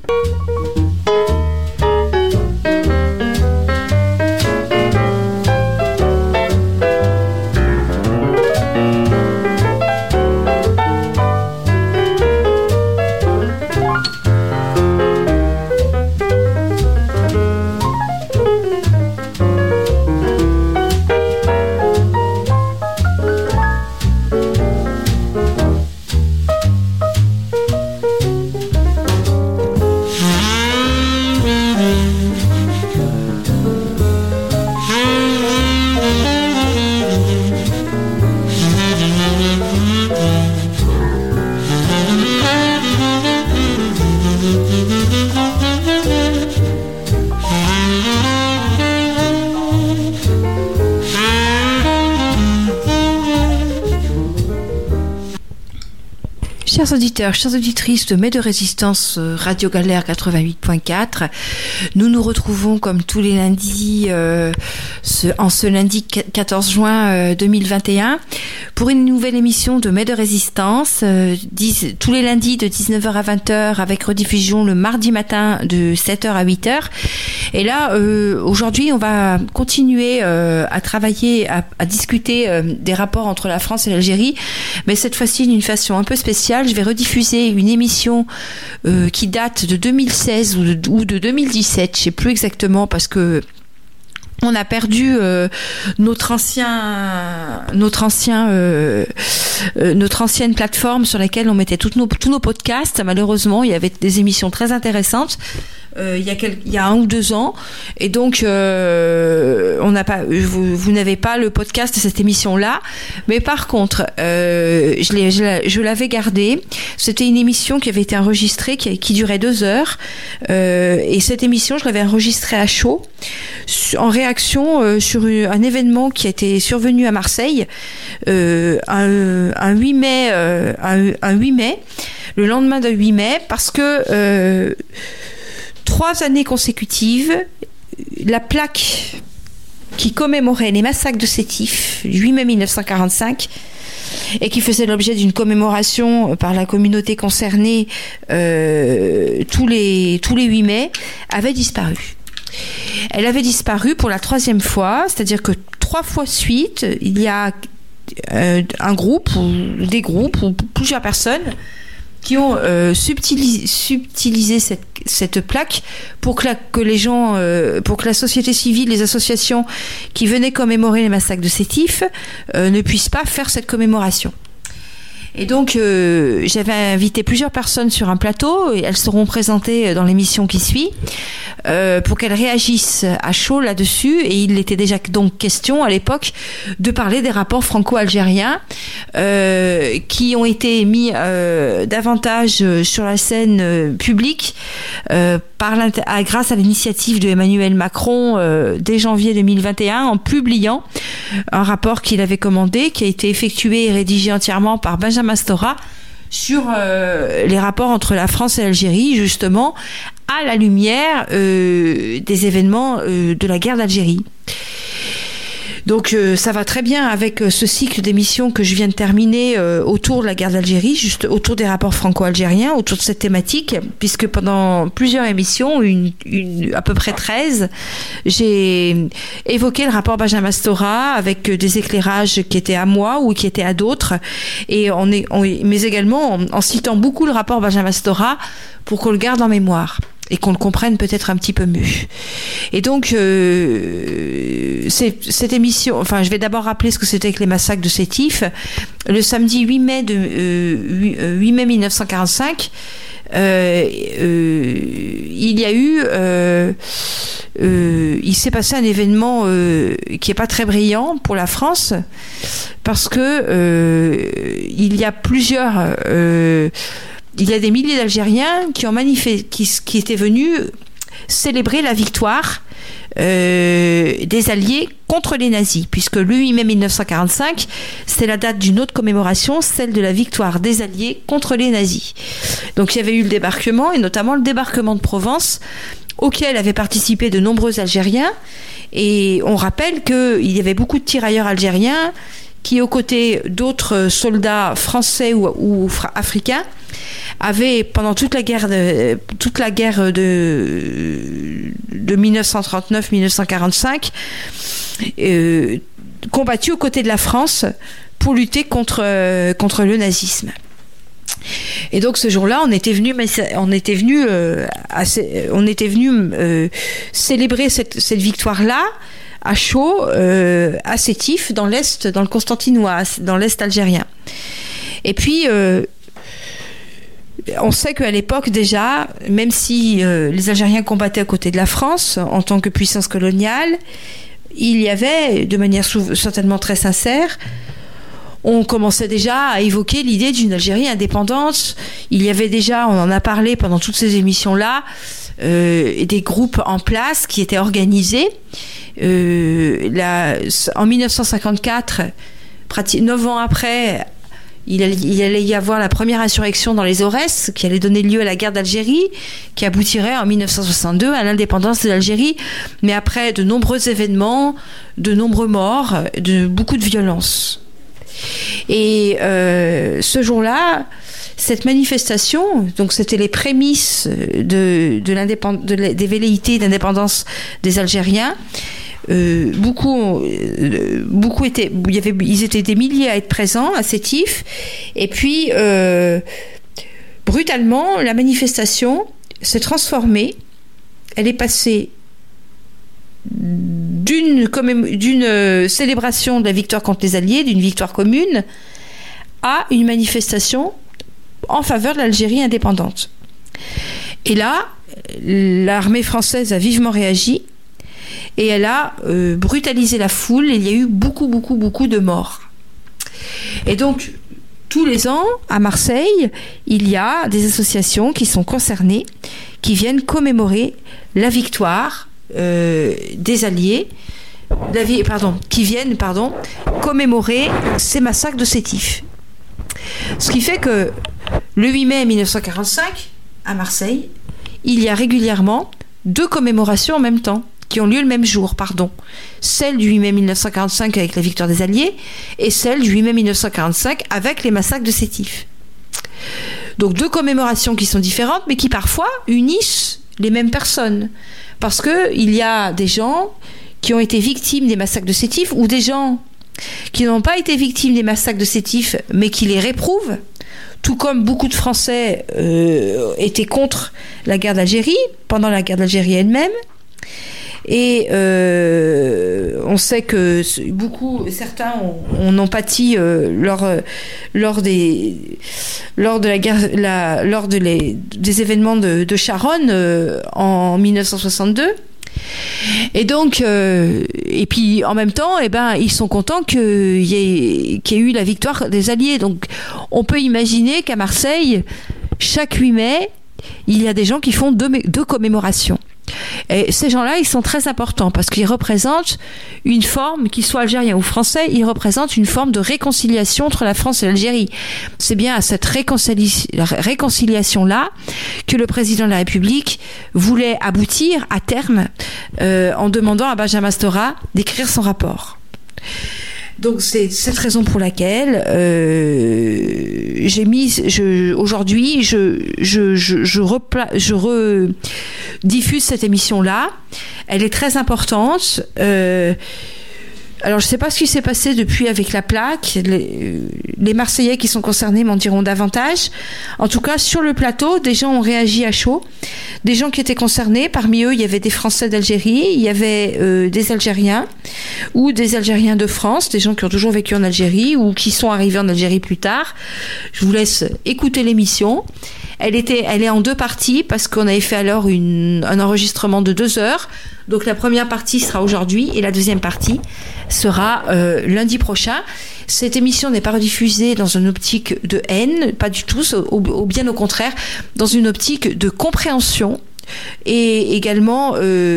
Chers auditeurs, chères auditrices de Mai de Résistance Radio Galère 88.4, nous nous retrouvons comme tous les lundis, en ce lundi 14 juin 2021, pour une nouvelle émission de Mai de Résistance, tous les lundis de 19h à 20h, avec rediffusion le mardi matin de 7h à 8h. Et là, aujourd'hui, on va continuer à travailler, à discuter des rapports entre la France et l'Algérie, mais cette fois-ci d'une façon un peu spéciale. Je vais rediffuser une émission qui date de 2016 ou de 2017, je sais plus exactement, parce que on a perdu notre ancienne plateforme sur laquelle on mettait tous nos podcasts. Malheureusement, il y avait des émissions très intéressantes il y a 1 ou 2 ans, et donc on n'a pas, vous n'avez pas le podcast de cette émission-là, mais par contre, je l'avais gardée. C'était une émission qui avait été enregistrée, qui durait 2 heures, et cette émission, je l'avais enregistrée à chaud, en réaction sur un événement qui a été survenu à Marseille un 8 mai, le lendemain de 8 mai, parce que 3 années consécutives, la plaque qui commémorait les massacres de Sétif, du 8 mai 1945, et qui faisait l'objet d'une commémoration par la communauté concernée tous les 8 mai, avait disparu. Elle avait disparu pour la 3e fois, c'est-à-dire que 3 fois de suite, il y a un groupe ou des groupes ou plusieurs personnes qui ont subtilisé cette plaque pour que les gens, pour que la société civile, les associations qui venaient commémorer les massacres de Sétif ne puissent pas faire cette commémoration. Et donc, j'avais invité plusieurs personnes sur un plateau, et elles seront présentées dans l'émission qui suit, pour qu'elles réagissent à chaud là-dessus. Et il était déjà donc question à l'époque de parler des rapports franco-algériens qui ont été mis davantage sur la scène publique grâce à l'initiative de Emmanuel Macron dès janvier 2021, en publiant un rapport qu'il avait commandé, qui a été effectué et rédigé entièrement par Benjamin Stora, sur les rapports entre la France et l'Algérie, justement à la lumière des événements de la guerre d'Algérie. Donc ça va très bien avec ce cycle d'émissions que je viens de terminer autour de la guerre d'Algérie, juste autour des rapports franco-algériens, autour de cette thématique, puisque pendant plusieurs émissions, à peu près 13, j'ai évoqué le rapport Benjamin Stora avec des éclairages qui étaient à moi ou qui étaient à d'autres, mais également en citant beaucoup le rapport Benjamin Stora pour qu'on le garde en mémoire et qu'on le comprenne peut-être un petit peu mieux. Et donc, cette émission, enfin, je vais d'abord rappeler ce que c'était que les massacres de Sétif. Le samedi 8 mai 1945, il s'est passé un événement qui est pas très brillant pour la France, parce que il y a des milliers d'Algériens qui ont qui étaient venus célébrer la victoire des Alliés contre les nazis, puisque le 8 mai 1945, c'est la date d'une autre commémoration, celle de la victoire des Alliés contre les nazis. Donc il y avait eu le débarquement, et notamment le débarquement de Provence, auquel avaient participé de nombreux Algériens, et on rappelle qu'il y avait beaucoup de tirailleurs algériens qui, aux côtés d'autres soldats français ou africains, avait pendant toute la guerre de 1939-1945 combattu aux côtés de la France pour lutter contre le nazisme. Et donc ce jour-là, on était venu célébrer cette victoire-là à Chaux, à Sétif, dans l'est, dans le Constantinois, dans l'est algérien. Et puis on sait qu'à l'époque déjà, même si les Algériens combattaient à côté de la France en tant que puissance coloniale, il y avait, de manière certainement très sincère, on commençait déjà à évoquer l'idée d'une Algérie indépendante. Il y avait déjà, on en a parlé pendant toutes ces émissions-là, des groupes en place qui étaient organisés. En 1954, 9 ans après, il allait y avoir la première insurrection dans les Aurès, qui allait donner lieu à la guerre d'Algérie, qui aboutirait en 1962 à l'indépendance de l'Algérie, mais après de nombreux événements, de nombreux morts, beaucoup de violence. Et ce jour-là, cette manifestation, donc c'était les prémices des velléités d'indépendance des Algériens. Ils étaient des milliers à être présents à Sétif, et puis brutalement la manifestation s'est transformée. Elle est passée d'une célébration de la victoire contre les Alliés, d'une victoire commune, à une manifestation en faveur de l'Algérie indépendante. Et là, l'armée française a vivement réagi et elle a brutalisé la foule, et il y a eu beaucoup de morts. Et donc, tous les ans, à Marseille, il y a des associations qui sont concernées, qui viennent commémorer la victoire des Alliés, qui viennent commémorer ces massacres de Sétif. Ce qui fait que le 8 mai 1945, à Marseille, il y a régulièrement 2 commémorations en même temps, qui ont lieu le même jour, celle du 8 mai 1945 avec la victoire des Alliés, et celle du 8 mai 1945 avec les massacres de Sétif. Donc 2 commémorations qui sont différentes, mais qui parfois unissent les mêmes personnes. Parce qu'il y a des gens qui ont été victimes des massacres de Sétif, ou des gens qui n'ont pas été victimes des massacres de Sétif, mais qui les réprouvent, tout comme beaucoup de Français étaient contre la guerre d'Algérie, pendant la guerre d'Algérie elle-même. Et on sait que certains en ont pâti lors des événements de Charonne en 1962. Et donc, et puis en même temps, ils sont contents qu'il y ait eu la victoire des Alliés. Donc, on peut imaginer qu'à Marseille, chaque 8 mai, il y a des gens qui font 2 commémorations. Et ces gens-là, ils sont très importants parce qu'ils représentent une forme, qu'ils soient algériens ou français, ils représentent une forme de réconciliation entre la France et l'Algérie. C'est bien à cette réconciliation-là que le président de la République voulait aboutir à terme en demandant à Benjamin Stora d'écrire son rapport. Donc c'est cette raison pour laquelle aujourd'hui je rediffuse cette émission-là. Elle est très importante. Alors je ne sais pas ce qui s'est passé depuis avec la plaque. Les Marseillais qui sont concernés m'en diront davantage. En tout cas, sur le plateau, des gens ont réagi à chaud. Des gens qui étaient concernés. Parmi eux, il y avait des Français d'Algérie, il y avait des Algériens ou des Algériens de France, des gens qui ont toujours vécu en Algérie ou qui sont arrivés en Algérie plus tard. Je vous laisse écouter l'émission. Elle est en 2 parties parce qu'on avait fait alors un enregistrement de 2 heures. Donc la première partie sera aujourd'hui et la deuxième partie sera lundi prochain. Cette émission n'est pas rediffusée dans une optique de haine, pas du tout, bien au contraire, dans une optique de compréhension et également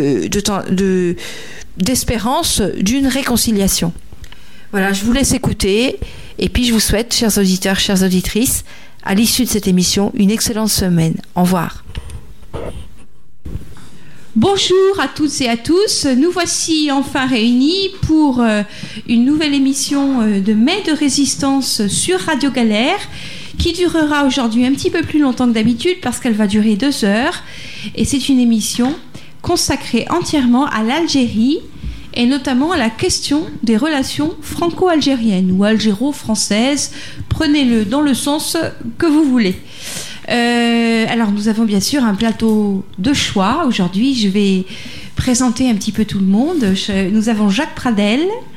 d'espérance d'une réconciliation. Voilà, je vous laisse écouter et puis je vous souhaite, chers auditeurs, chères auditrices, à l'issue de cette émission, une excellente semaine. Au revoir. Bonjour à toutes et à tous, nous voici enfin réunis pour une nouvelle émission de Mai de Résistance sur Radio Galère qui durera aujourd'hui un petit peu plus longtemps que d'habitude parce qu'elle va durer 2 heures et c'est une émission consacrée entièrement à l'Algérie et notamment à la question des relations franco-algériennes ou algéro-françaises, prenez-le dans le sens que vous voulez. Alors nous avons bien sûr un plateau de choix. Aujourd'hui, je vais présenter un petit peu tout le monde. Nous avons Jacques Pradel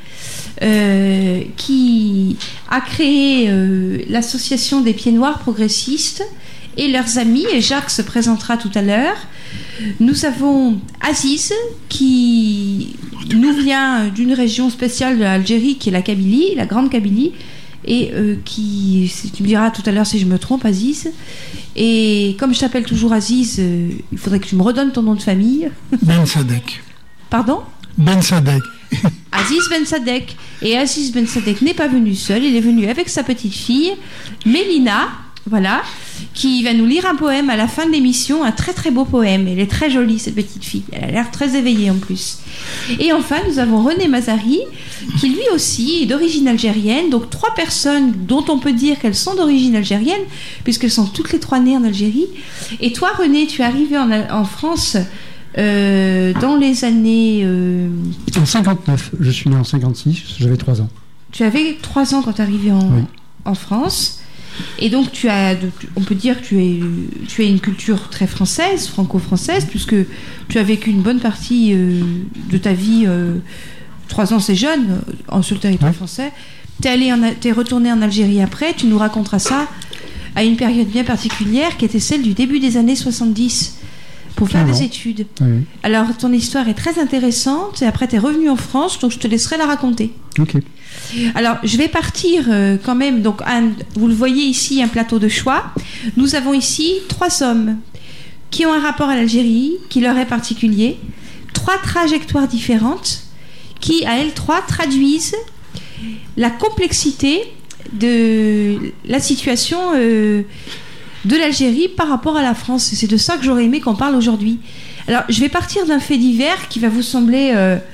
qui a créé l'association des Pieds Noirs progressistes et leurs amis, et Jacques se présentera tout à l'heure. Nous avons Aziz qui nous vient d'une région spéciale de l'Algérie qui est la Kabylie, la Grande Kabylie, et qui, tu me diras tout à l'heure si je me trompe, Aziz. Et comme je t'appelle toujours Aziz, il faudrait que tu me redonnes ton nom de famille. Ben Sadek. Pardon ? Ben Sadek. Aziz Ben Sadek. Et Aziz Ben Sadek n'est pas venu seul, il est venu avec sa petite fille, Mélina, voilà, qui va nous lire un poème à la fin de l'émission, un très très beau poème. Elle est très jolie, cette petite fille, elle a l'air très éveillée en plus. Et enfin, nous avons René Mazari, qui lui aussi est d'origine algérienne, donc 3 personnes dont on peut dire qu'elles sont d'origine algérienne, puisqu'elles sont toutes les 3 nées en Algérie. Et toi, René, tu es arrivé en France dans les années... En 59, je suis né en 56, j'avais 3 ans. Tu avais 3 ans quand tu es arrivé en France. Et donc on peut dire que tu as une culture très française, franco-française, puisque tu as vécu une bonne partie de ta vie, 3 ans c'est jeune, sur le territoire français. T'es retourné en Algérie après, tu nous raconteras ça à une période bien particulière qui était celle du début des années 70 pour faire des études. Oui. Alors ton histoire est très intéressante et après tu es revenu en France, donc je te laisserai la raconter. Ok. Alors, je vais partir quand même. Donc, vous le voyez ici, un plateau de choix. Nous avons ici 3 hommes qui ont un rapport à l'Algérie, qui leur est particulier. 3 trajectoires différentes qui, à elles 3, traduisent la complexité de la situation de l'Algérie par rapport à la France. Et c'est de ça que j'aurais aimé qu'on parle aujourd'hui. Alors, je vais partir d'un fait divers qui va vous sembler...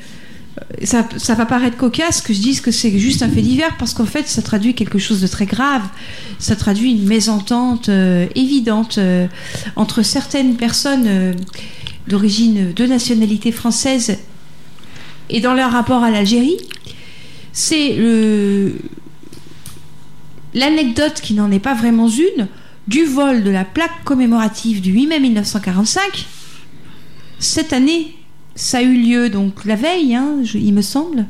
ça va paraître cocasse que je dise que c'est juste un fait divers parce qu'en fait ça traduit quelque chose de très grave, ça traduit une mésentente évidente entre certaines personnes d'origine, de nationalité française et dans leur rapport à l'Algérie. C'est l'anecdote qui n'en est pas vraiment une du vol de la plaque commémorative du 8 mai 1945 cette année. Ça a eu lieu donc la veille, il me semble.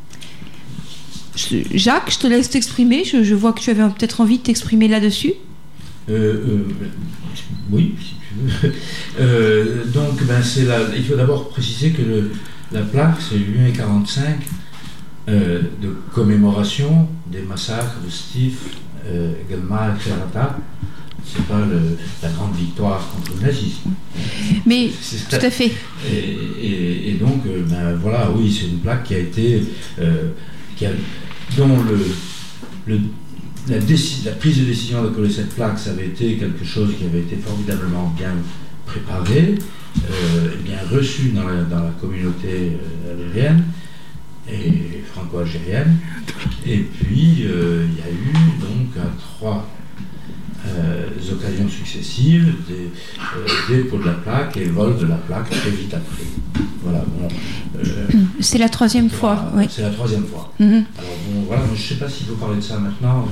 Jacques, je te laisse t'exprimer. Je vois que tu avais peut-être envie de t'exprimer là-dessus. Oui, si tu veux. Donc, il faut d'abord préciser que la plaque, c'est 8 mai 45 de commémoration des massacres de Stif, Gelma et Kherata. C'est pas la grande victoire contre le nazisme. Mais tout à fait. Et donc, voilà, oui, c'est une plaque qui a été, dont la prise de décision de coller cette plaque, ça avait été quelque chose qui avait été formidablement bien préparé, bien reçu dans la communauté algérienne et franco-algérienne. Et puis, il y a eu donc 3 occasions successives, dépôt de la plaque et vol de la plaque très vite après. Voilà, c'est la 3e fois. Oui. C'est la 3e fois. Mm-hmm. Alors voilà, je ne sais pas s'il faut parler de ça maintenant.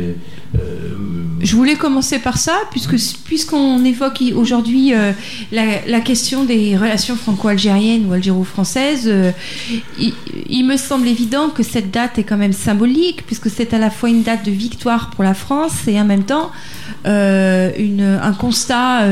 Je voulais commencer par ça, puisqu'on évoque aujourd'hui la question des relations franco-algériennes ou algéro-françaises. Il me semble évident que cette date est quand même symbolique, puisque c'est à la fois une date de victoire pour la France et en même temps un constat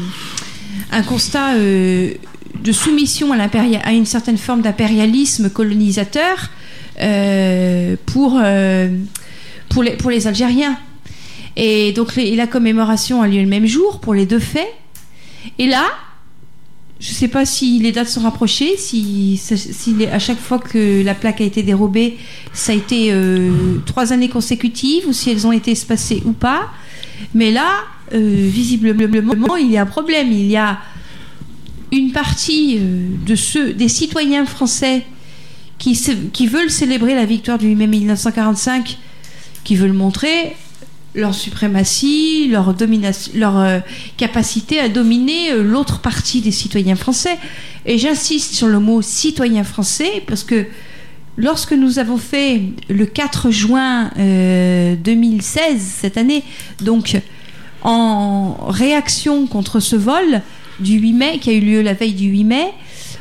de soumission à une certaine forme d'impérialisme colonisateur pour les Algériens. Et donc la commémoration a lieu le même jour pour les 2 faits. Et là, je ne sais pas si les dates sont rapprochées, si à chaque fois que la plaque a été dérobée, ça a été 3 années consécutives, ou si elles ont été espacées ou pas. Mais là, visiblement, il y a un problème. Il y a une partie des citoyens français qui veulent célébrer la victoire du 8 mai 1945, qui veulent montrer leur suprématie, leur domination, leur capacité à dominer l'autre partie des citoyens français. Et j'insiste sur le mot citoyen français, parce que lorsque nous avons fait le 4 juin 2016, cette année, donc en réaction contre ce vol du 8 mai, qui a eu lieu la veille du 8 mai,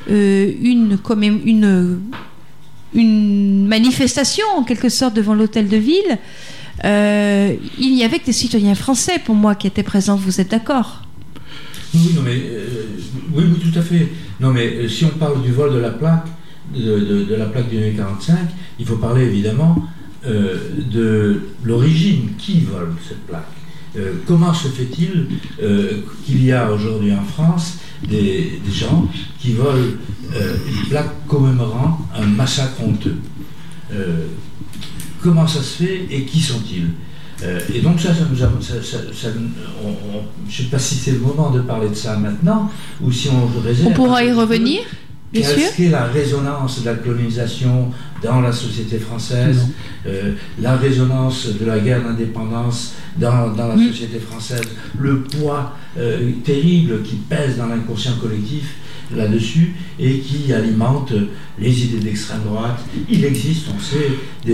une manifestation en quelque sorte devant l'hôtel de ville, il n'y avait que des citoyens français pour moi qui étaient présents. Vous êtes d'accord? Oui, non, mais, oui, tout à fait. Non, mais si on parle du vol de la plaque, de la plaque du 45, il faut parler évidemment de l'origine. Qui vole cette plaque? Comment se fait-il qu'il y a aujourd'hui en France des gens qui volent une plaque commémorant un massacre honteux? Comment ça se fait et qui sont-ils? Et donc ça nous a, je ne sais pas si c'est le moment de parler de ça maintenant ou si on réserve. On pourra y revenir. Qu'est-ce qu'est la résonance de la colonisation dans la société française, la résonance de la guerre d'indépendance dans la société française, le poids terrible qui pèse dans l'inconscient collectif là-dessus et qui alimente les idées d'extrême droite. Il existe, on sait,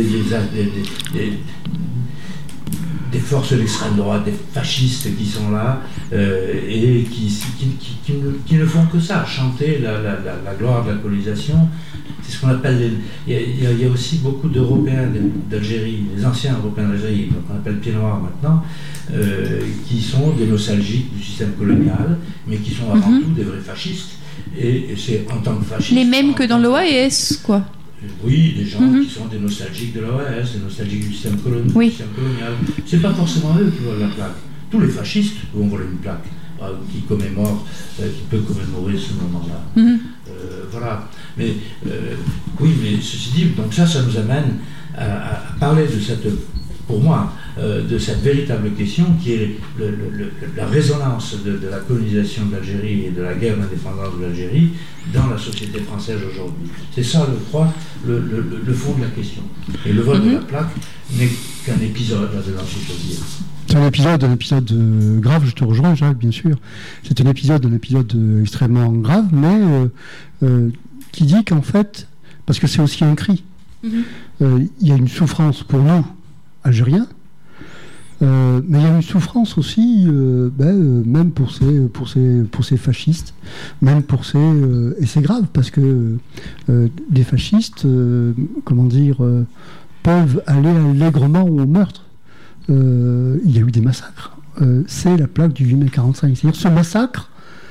des forces d'extrême droite, des fascistes qui sont là et qui ne font que ça, chanter la gloire de la colonisation. C'est ce qu'on appelle il y a aussi beaucoup d'Européens d'Algérie, les anciens Européens d'Algérie, qu'on appelle pieds noirs maintenant, qui sont des nostalgiques du système colonial, mais qui sont avant tout des vrais fascistes. Et c'est en tant que fascistes... Les mêmes que dans l'OAS, quoi. Oui, des gens qui sont des nostalgiques de l'OAS, des nostalgiques du système colonial. C'est pas forcément eux qui volent la plaque. Tous les fascistes vont voler une plaque qui commémore, qui peut commémorer ce moment-là. Voilà. Mais oui, mais ceci dit, donc ça nous amène à parler de cette, pour moi, de cette véritable question qui est la résonance de la colonisation de l'Algérie et de la guerre d'indépendance de l'Algérie dans la société française aujourd'hui. C'est ça, je crois, le fond de la question. Et le vol de la plaque n'est qu'un épisode là-dedans, si je peux dire. C'est un épisode grave, je te rejoins, Jacques, bien sûr. C'est un épisode extrêmement grave, mais qui dit qu'en fait, parce que c'est aussi un cri, il y a une souffrance pour nous, Algériens, mais il y a une souffrance aussi, même pour ces fascistes, même pour ces... et c'est grave, parce que des fascistes, peuvent aller allègrement au meurtre. Il y a eu des massacres. C'est la plaque du 8 mai 45. C'est-à-dire ce massacre,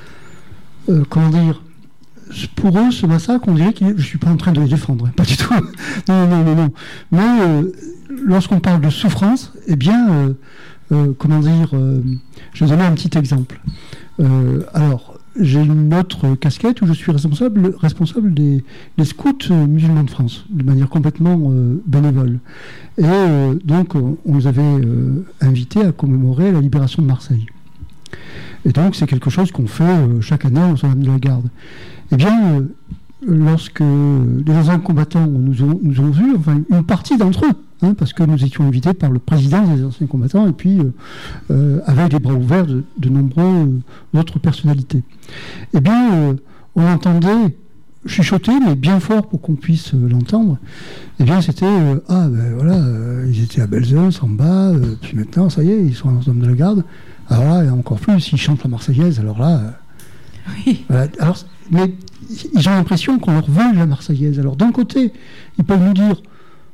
pour eux, ce massacre, on dirait que je ne suis pas en train de les défendre, pas du tout. Non. Mais lorsqu'on parle de souffrance, eh bien, je vais donner un petit exemple. Alors, j'ai une autre casquette où je suis responsable des scouts musulmans de France, de manière complètement bénévole. Et donc, on nous avait invités à commémorer la libération de Marseille. Et donc, c'est quelque chose qu'on fait chaque année en Notre-Dame de la Garde. Eh bien, lorsque les anciens combattants nous ont vus, enfin, une partie d'entre eux, parce que nous étions invités par le président des anciens combattants et puis avec les bras ouverts de nombreuses autres personnalités. Eh bien, on entendait chuchoter, mais bien fort pour qu'on puisse l'entendre. Eh bien, c'était ils étaient à Belzunce, en bas, puis maintenant, ça y est, ils sont à Notre-Dame de la Garde. Alors là, et encore plus, ils chantent la Marseillaise, alors là... Oui. Voilà, mais ils ont l'impression qu'on leur vole la Marseillaise. Alors d'un côté, ils peuvent nous dire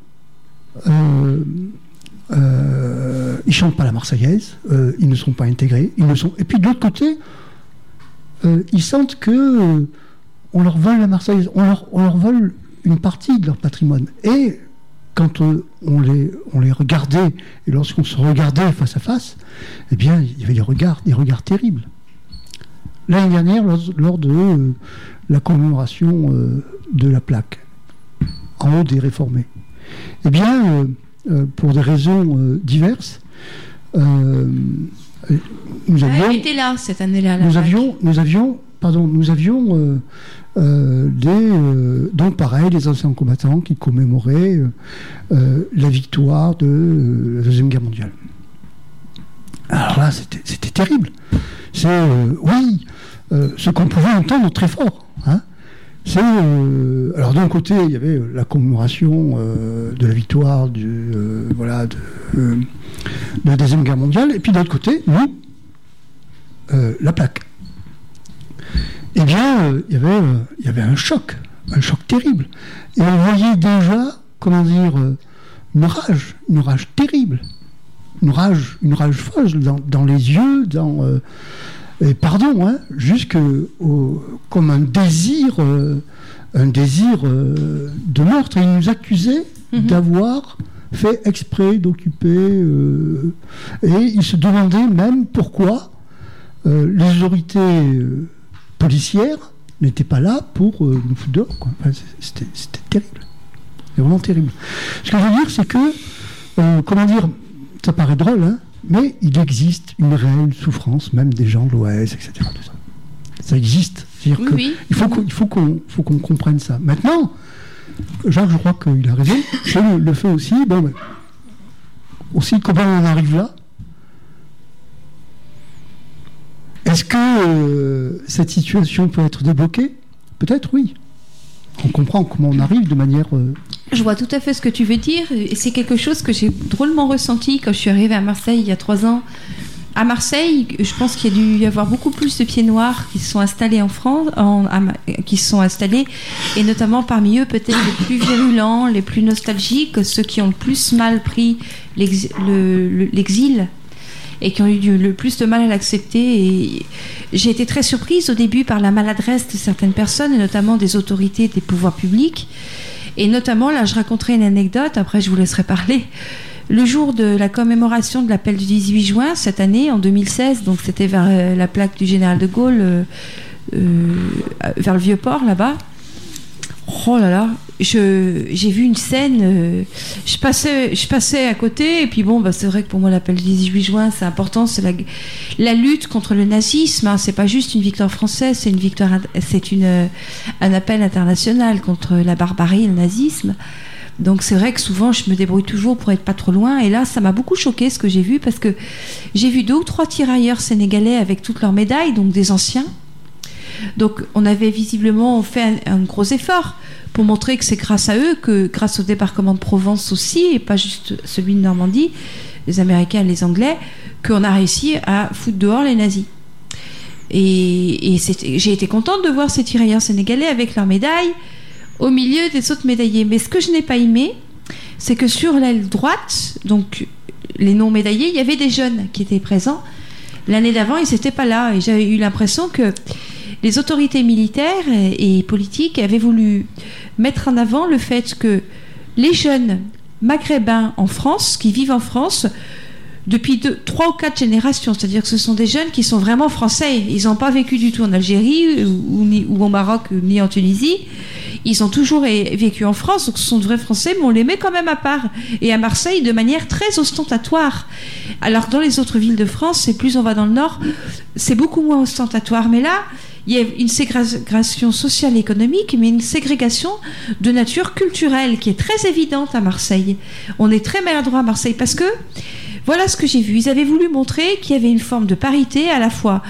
ils chantent pas la Marseillaise, ils ne sont pas intégrés, et puis de l'autre côté, ils sentent que on leur vole la Marseillaise, on leur vole une partie de leur patrimoine. Et quand on les regardait, et lorsqu'on se regardait face à face, eh bien, il y avait des regards terribles. L'année dernière, lors de la commémoration de la plaque, en haut des réformés, eh bien, pour des raisons diverses, nous avions... Elle était là, cette année-là. Nous avions donc pareil, des anciens combattants qui commémoraient la victoire de la Deuxième Guerre mondiale. Alors là, c'était terrible. Ce qu'on pouvait entendre très fort. Hein. Alors d'un côté, il y avait la commémoration de la victoire de la Deuxième Guerre mondiale, et puis de l'autre côté, nous, la plaque. Eh bien, il y avait un choc terrible. Et on voyait déjà, une rage terrible, une rage folle dans les yeux, et pardon, hein, comme un désir de meurtre. Et ils nous accusaient d'avoir fait exprès d'occuper, et ils se demandaient même pourquoi les autorités policières n'étaient pas là pour nous foutre dehors, quoi. Enfin, c'était terrible. C'est vraiment terrible. Ce que je veux dire, c'est que, ça paraît drôle, hein, mais il existe une réelle souffrance, même des gens de l'Ouest, etc. Tout ça. Ça existe. C'est-à-dire il faut qu'on comprenne ça. Maintenant, Jacques, je crois qu'il a raison. Je le fais aussi. Aussi, comment on en arrive là? Est-ce que cette situation peut être débloquée? Peut-être, oui. On comprend comment on arrive de manière... Je vois tout à fait ce que tu veux dire. Et c'est quelque chose que j'ai drôlement ressenti quand je suis arrivée à Marseille il y a 3 ans. À Marseille, je pense qu'il y a dû y avoir beaucoup plus de pieds noirs qui se sont installés en France, et notamment parmi eux peut-être les plus virulents, les plus nostalgiques, ceux qui ont le plus mal pris l'exil et qui ont eu le plus de mal à l'accepter. Et j'ai été très surprise au début par la maladresse de certaines personnes, et notamment des autorités des pouvoirs publics. Et notamment, là, je raconterai une anecdote, après je vous laisserai parler. Le jour de la commémoration de l'appel du 18 juin, cette année, en 2016, donc c'était vers la plaque du général de Gaulle, vers le Vieux-Port, là-bas. Oh là là, j'ai vu une scène, je passais à côté, et puis c'est vrai que pour moi l'appel du 18 juin c'est important, c'est la lutte contre le nazisme, hein, c'est pas juste une victoire française, c'est un appel international contre la barbarie et le nazisme. Donc c'est vrai que souvent je me débrouille toujours pour être pas trop loin, et là ça m'a beaucoup choqué ce que j'ai vu, parce que j'ai vu 2 ou 3 tirailleurs sénégalais avec toutes leurs médailles, donc des anciens. Donc on avait visiblement fait un gros effort pour montrer que c'est grâce à eux, que grâce au débarquement de Provence aussi, et pas juste celui de Normandie, les Américains et les Anglais, qu'on a réussi à foutre dehors les nazis. Et j'ai été contente de voir ces tirailleurs sénégalais avec leurs médailles au milieu des autres médaillés. Mais ce que je n'ai pas aimé, c'est que sur l'aile droite, donc les non médaillés, il y avait des jeunes qui étaient présents. L'année d'avant, ils n'étaient pas là, et j'avais eu l'impression que les autorités militaires et politiques avaient voulu mettre en avant le fait que les jeunes maghrébins en France, qui vivent en France depuis 3 ou 4 générations, c'est-à-dire que ce sont des jeunes qui sont vraiment français, ils n'ont pas vécu du tout en Algérie ou au Maroc ni en Tunisie, ils ont toujours vécu en France, donc ce sont de vrais Français, mais on les met quand même à part, et à Marseille de manière très ostentatoire. Alors dans les autres villes de France, et plus on va dans le nord, c'est beaucoup moins ostentatoire, mais là il y a une ségrégation sociale et économique, mais une ségrégation de nature culturelle qui est très évidente à Marseille. On est très maladroit à Marseille, parce que voilà ce que j'ai vu. Ils avaient voulu montrer qu'il y avait une forme de parité à la fois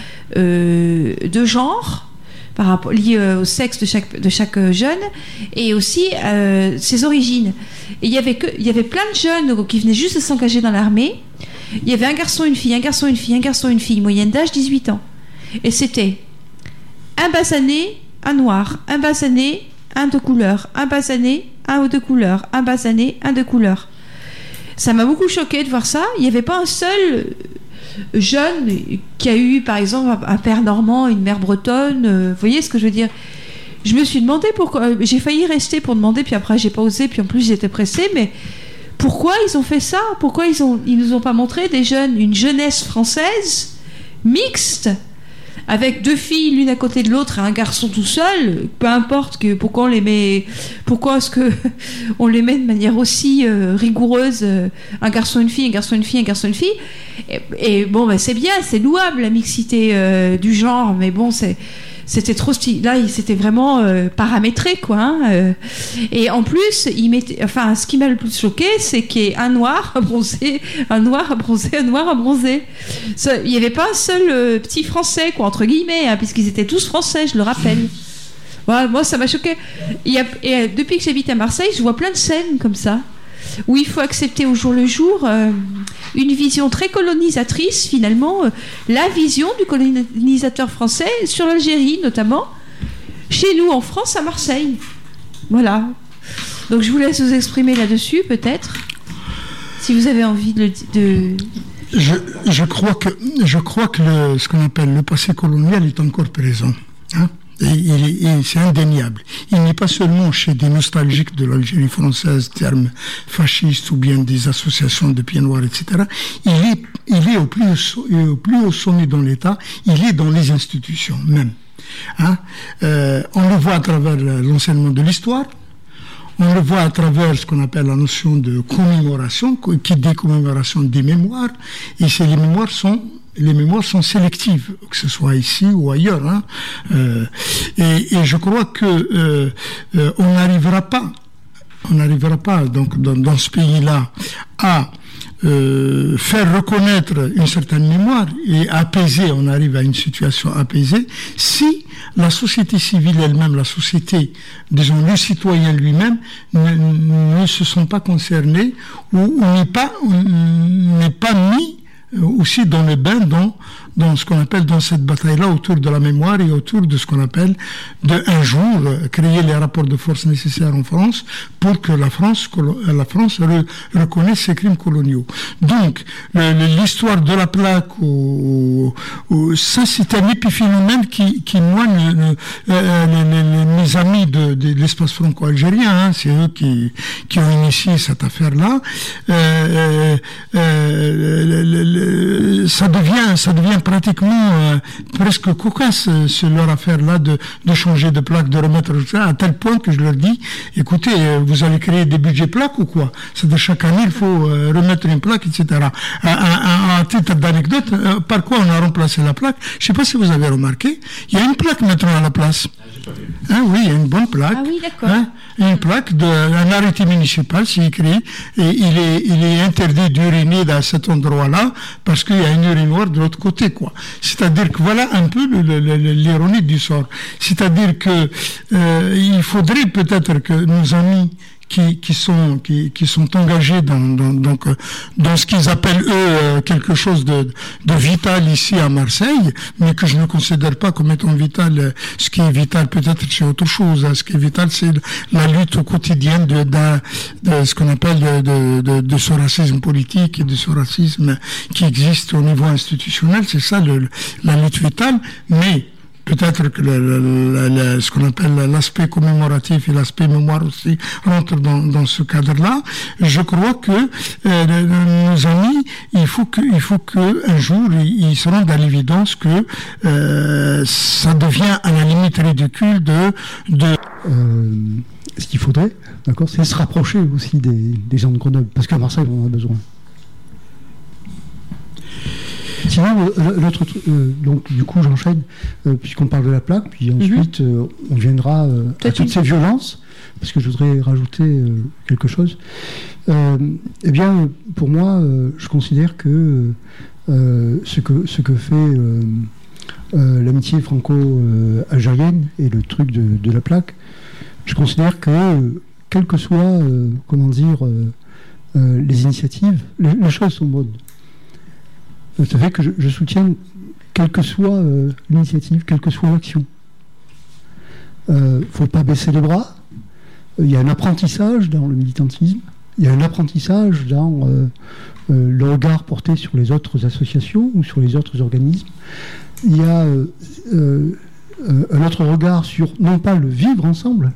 de genre, lié au sexe de chaque jeune, et aussi ses origines. Et il y avait plein de jeunes qui venaient juste de s'engager dans l'armée. Il y avait un garçon, une fille, un garçon, une fille, un garçon, une fille, moyenne d'âge 18 ans. Et c'était un basané, un noir, un basané, un de couleur, un basané, un de couleur, un basané, un de couleur. Ça m'a beaucoup choqué de voir ça. Il n'y avait pas un seul jeune qui a eu, par exemple, un père normand, une mère bretonne. Vous voyez ce que je veux dire? Je me suis demandé pourquoi. J'ai failli rester pour demander, puis après j'ai pas osé, puis en plus j'étais pressée. Mais pourquoi ils ont fait ça? Pourquoi ils nous ont pas montré une jeunesse française mixte, avec 2 filles l'une à côté de l'autre et un garçon tout seul? Peu importe pourquoi on les met, pourquoi est-ce que on les met de manière aussi rigoureuse, un garçon, une fille, un garçon, une fille, un garçon, une fille. Et c'est bien, c'est louable la mixité du genre, mais bon, c'était trop stylé. Là, c'était vraiment paramétré, quoi. Hein. Et en plus, ce qui m'a le plus choqué, c'est qu'il y ait un noir à bronzer, un noir à bronzer, un noir à bronzer. Il n'y avait pas un seul petit français, quoi, entre guillemets, hein, puisqu'ils étaient tous français, je le rappelle. Voilà, moi, ça m'a choqué. Et depuis que j'habite à Marseille, je vois plein de scènes comme ça, où il faut accepter au jour le jour une vision très colonisatrice, finalement, la vision du colonisateur français sur l'Algérie, notamment, chez nous en France, à Marseille. Voilà. Donc je vous laisse vous exprimer là-dessus, peut-être, si vous avez envie de... Je crois que ce qu'on appelle le passé colonial est encore présent. Hein. Et c'est indéniable. Il n'est pas seulement chez des nostalgiques de l'Algérie française, termes fascistes ou bien des associations de pieds noirs, etc. Il est au plus haut sommet dans l'État, il est dans les institutions même. Hein? On le voit à travers l'enseignement de l'histoire, on le voit à travers ce qu'on appelle la notion de commémoration, qui dit commémoration des mémoires, et les mémoires sont sélectives, que ce soit ici ou ailleurs. Hein. Et je crois que on n'arrivera pas donc dans ce pays-là à faire reconnaître une certaine mémoire et apaiser, on arrive à une situation apaisée, si la société civile elle-même, la société, disons le citoyen lui-même, ne se sont pas concernés ou n'est pas mis aussi dans le bain, dans ce qu'on appelle, dans cette bataille-là, autour de la mémoire et autour de ce qu'on appelle, un jour, créer les rapports de force nécessaires en France pour que la France reconnaisse ses crimes coloniaux. Donc, l'histoire de la plaque, ça, c'est un épiphénomène qui moi, mes amis de l'espace franco-algérien, hein, c'est eux qui ont initié cette affaire-là, ça devient pratiquement presque cocasse leur affaire-là de changer de plaque, de remettre ça, à tel point que je leur dis, écoutez, vous allez créer des budgets plaques ou quoi? C'est-à-dire chaque année il faut remettre une plaque, etc. À titre d'anecdote, par quoi on a remplacé la plaque? Je ne sais pas si vous avez remarqué, il y a une plaque maintenant à la place. Hein, oui, il y a une bonne plaque. Ah oui, d'accord. Hein, une plaque d'un arrêté municipal, c'est écrit, et il est interdit d'uriner dans cet endroit-là parce qu'il y a une urinoir de l'autre côté, quoi. C'est-à-dire que voilà un peu l'ironie du sort. C'est-à-dire que il faudrait peut-être que nos amis qui sont engagés dans ce qu'ils appellent eux quelque chose de vital ici à Marseille, mais que je ne considère pas comme étant vital. Ce qui est vital peut-être c'est autre chose. Hein. Ce qui est vital c'est la lutte au quotidien de ce qu'on appelle de ce racisme politique et de ce racisme qui existe au niveau institutionnel. C'est ça la lutte vitale, mais peut-être que ce qu'on appelle l'aspect commémoratif et l'aspect mémoire aussi rentrent dans ce cadre-là. Je crois que nos amis, il faut que un jour ils se rendent à l'évidence que ça devient à la limite ridicule ce qu'il faudrait, d'accord, c'est se rapprocher aussi des gens de Grenoble, parce qu'à Marseille on en a besoin. Sinon, l'autre truc, donc du coup j'enchaîne, puisqu'on parle de la plaque, puis ensuite on viendra à toutes ces violences, parce que je voudrais rajouter quelque chose. Eh bien, pour moi, je considère que ce que fait l'amitié franco-algérienne et le truc de la plaque, je considère que, quelles que soient, les initiatives, les choses sont bonnes. Ça fait que je soutiens quelle que soit l'initiative, quelle que soit l'action. Faut pas baisser les bras. Il y a un apprentissage dans le militantisme. Il y a un apprentissage dans le regard porté sur les autres associations ou sur les autres organismes. Il y a un autre regard sur, non pas le vivre ensemble,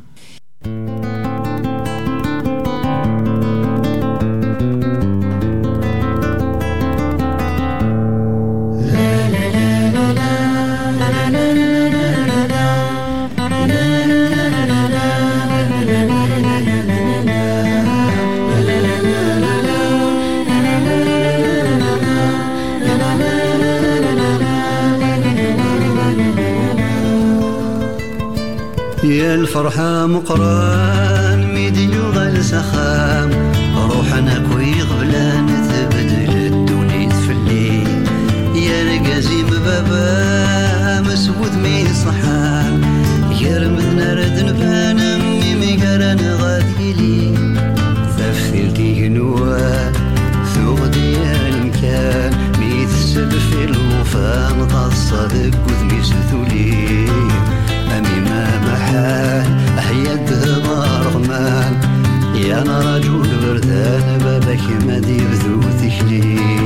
يا الفرحة مقران ميديو غال سخام روحنا كوي غبلان تبدل الدنيا تفلي يا رقازي بابا مسود مي صحان يا رمذنا رد نبان مي قران غادي لي ثفتي هنوان ثوغ ديال مكان ميتسب في الوفا نضال صادق وذمي سثولي أمي ما محال أحيا الدهر رغمان يا أنا رجل بردان بابك ما دي بذو تكلي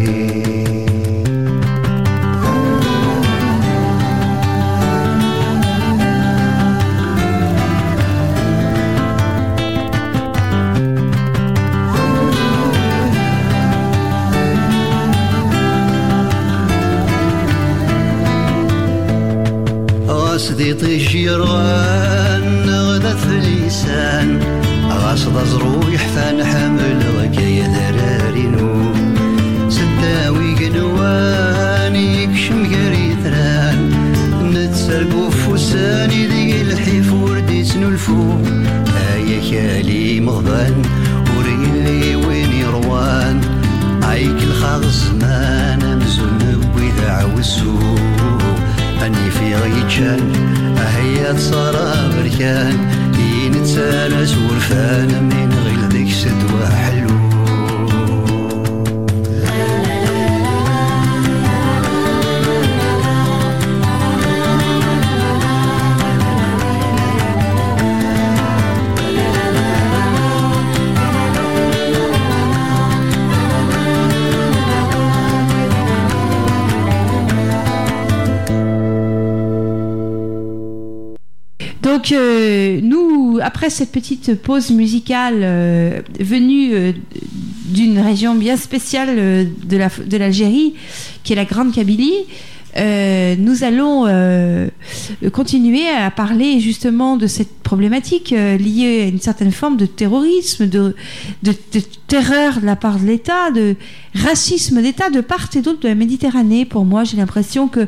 غاسدي طيشيران غدا في اللسان غاصد زرويح فنحمل غكايا درارينو سداوي قنوان يكشم قريثران نتسرقو فوساني ذي الحفور دي سنلفو هيا كالي مغبان وريلي وين يروان عيك الخاغ الزمان مزون بويذا عوسو أني في غيتشان أهيا تصارى بركان ينتسالس ورفان من غير ذيك سدوى حلو Donc nous, après cette petite pause musicale venue d'une région bien spéciale de l'Algérie, qui est la Grande Kabylie, nous allons continuer à parler justement de cette problématique liée à une certaine forme de terrorisme, de terreur de la part de l'État, de racisme d'État de part et d'autre de la Méditerranée. Pour moi, j'ai l'impression que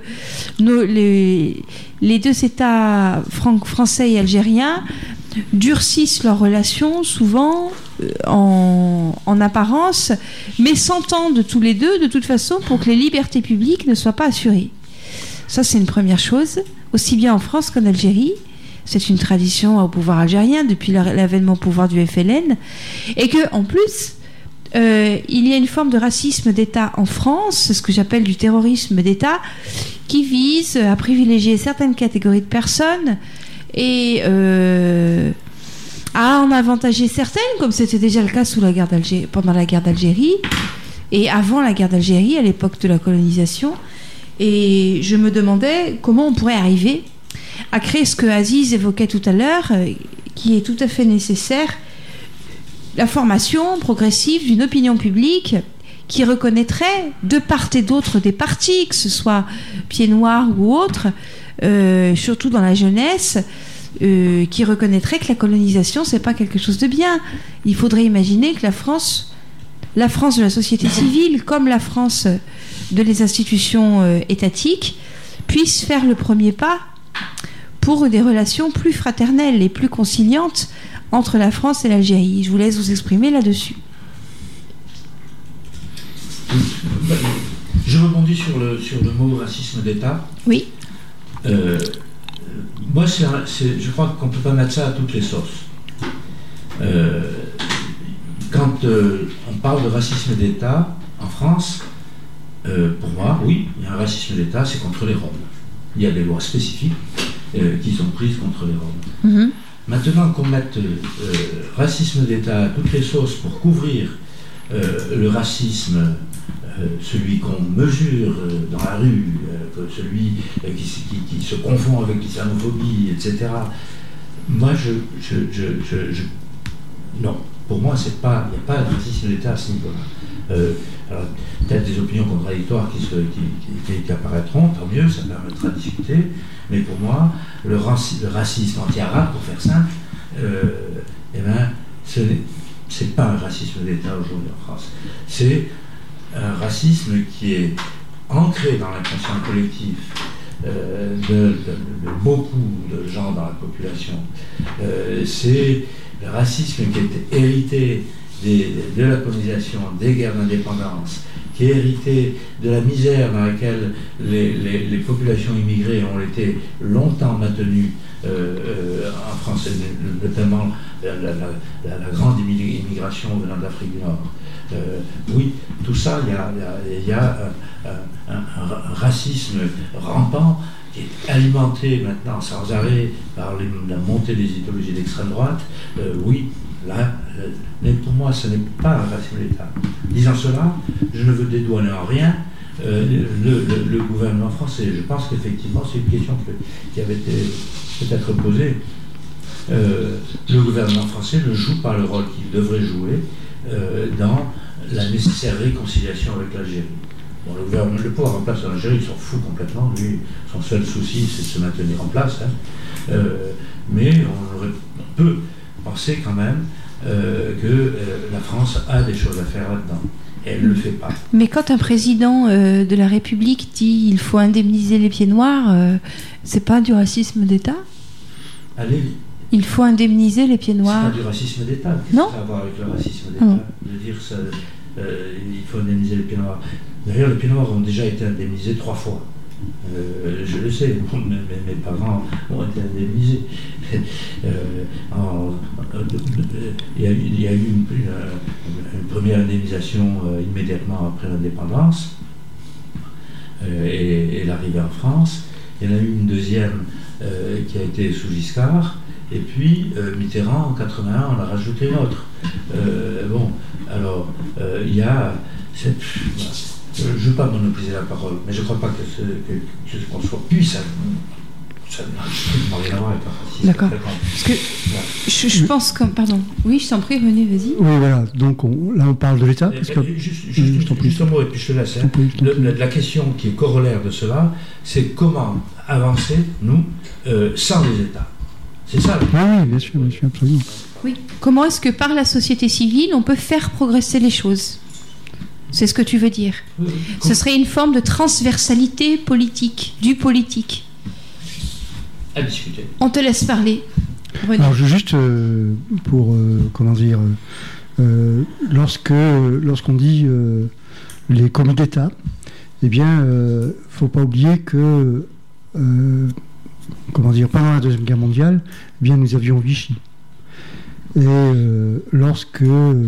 les deux États français et algériens durcissent leurs relations souvent en apparence, mais s'entendent tous les deux de toute façon pour que les libertés publiques ne soient pas assurées. Ça, c'est une première chose, aussi bien en France qu'en Algérie. C'est une tradition au pouvoir algérien depuis l'avènement au pouvoir du FLN, et que en plus il y a une forme de racisme d'État en France, c'est ce que j'appelle du terrorisme d'État, qui vise à privilégier certaines catégories de personnes et à en avantager certaines, comme c'était déjà le cas pendant la guerre d'Algérie et avant la guerre d'Algérie, à l'époque de la colonisation. Et je me demandais comment on pourrait arriver à créer ce que Aziz évoquait tout à l'heure, qui est tout à fait nécessaire, la formation progressive d'une opinion publique qui reconnaîtrait de part et d'autre des partis, que ce soit Pieds Noirs ou autres, surtout dans la jeunesse, qui reconnaîtrait que la colonisation, c'est pas quelque chose de bien. Il faudrait imaginer que la France de la société civile, comme la France de les institutions étatiques, puisse faire le premier pas pour des relations plus fraternelles et plus conciliantes entre la France et l'Algérie. Je vous laisse vous exprimer là-dessus. Je rebondis sur le mot racisme d'État. Oui. Moi, je crois qu'on ne peut pas mettre ça à toutes les sauces. Quand on parle de racisme d'État en France, pour moi, oui, il y a un racisme d'État, c'est contre les Roms. Il y a des lois spécifiques qui sont prises contre les Roms. Mm-hmm. Maintenant qu'on mette racisme d'État à toutes les sauces pour couvrir le racisme, celui qu'on mesure dans la rue, celui qui se confond avec l'islamophobie, etc. Moi, non. Pour moi, il n'y a pas de racisme d'État à ce niveau-là. Alors, peut-être des opinions contradictoires qui apparaîtront, tant mieux, ça permettra de discuter. Mais pour moi, le racisme anti-arabe, pour faire simple, c'est pas un racisme d'État aujourd'hui en France. C'est un racisme qui est ancré dans l'inconscient collectif de beaucoup de gens dans la population. C'est le racisme qui est hérité de la colonisation, des guerres d'indépendance, qui est hérité de la misère dans laquelle les populations immigrées ont été longtemps maintenues en France, notamment la grande immigration venant d'Afrique du Nord. Oui, tout ça, il y a un racisme rampant qui est alimenté maintenant sans arrêt par la montée des idéologies d'extrême droite. Oui, là, mais pour moi, ce n'est pas un racisme d'État. Disant cela, je ne veux dédouaner en rien le gouvernement français. Je pense qu'effectivement, c'est une question qui avait été peut-être posée. Le gouvernement français ne joue pas le rôle qu'il devrait jouer dans la nécessaire réconciliation avec l'Algérie. Bon, le pouvoir en place en Algérie, il s'en fout complètement. Lui, son seul souci, c'est de se maintenir en place. Mais on peut penser quand même que la France a des choses à faire là-dedans. Et elle ne le fait pas. Mais quand un président de la République dit il faut indemniser les pieds noirs, c'est pas du racisme d'État ? Allez. Il faut indemniser les pieds noirs. C'est pas du racisme d'État. Qu'est-ce que ça a à voir avec le racisme d'État de dire ça, il faut indemniser les pieds noirs. D'ailleurs, les pieds noirs ont déjà été indemnisés 3 fois. Je le sais, mes parents ont été indemnisés. Il y a eu une première indemnisation immédiatement après l'indépendance et l'arrivée en France. Il y en a eu une deuxième qui a été sous Giscard. Et puis, Mitterrand, en 81, on a rajouté une autre. Il y a cette... Je ne veux pas monopoliser la parole, mais je ne crois pas que ce qu'on soit pu, ça n'a strictement rien à voir avec un racisme. D'accord. Parce que je pense que... Pardon. Oui, je t'en prie, René, vas-y. Oui, voilà. Donc, là, on parle de l'État. Juste un mot, et puis je te laisse. La question qui est corollaire de cela, c'est comment avancer, nous, sans les États. C'est ça. Oui, bien sûr, absolument. Oui. Comment est-ce que par la société civile, on peut faire progresser les choses ? C'est ce que tu veux dire. Oui. Ce serait une forme de transversalité politique, du politique. À discuter. On te laisse parler. René. Alors, juste pour, lorsqu'on dit les comités d'État, eh bien, faut pas oublier que, pendant la Deuxième Guerre mondiale, eh bien, nous avions Vichy. Et lorsque,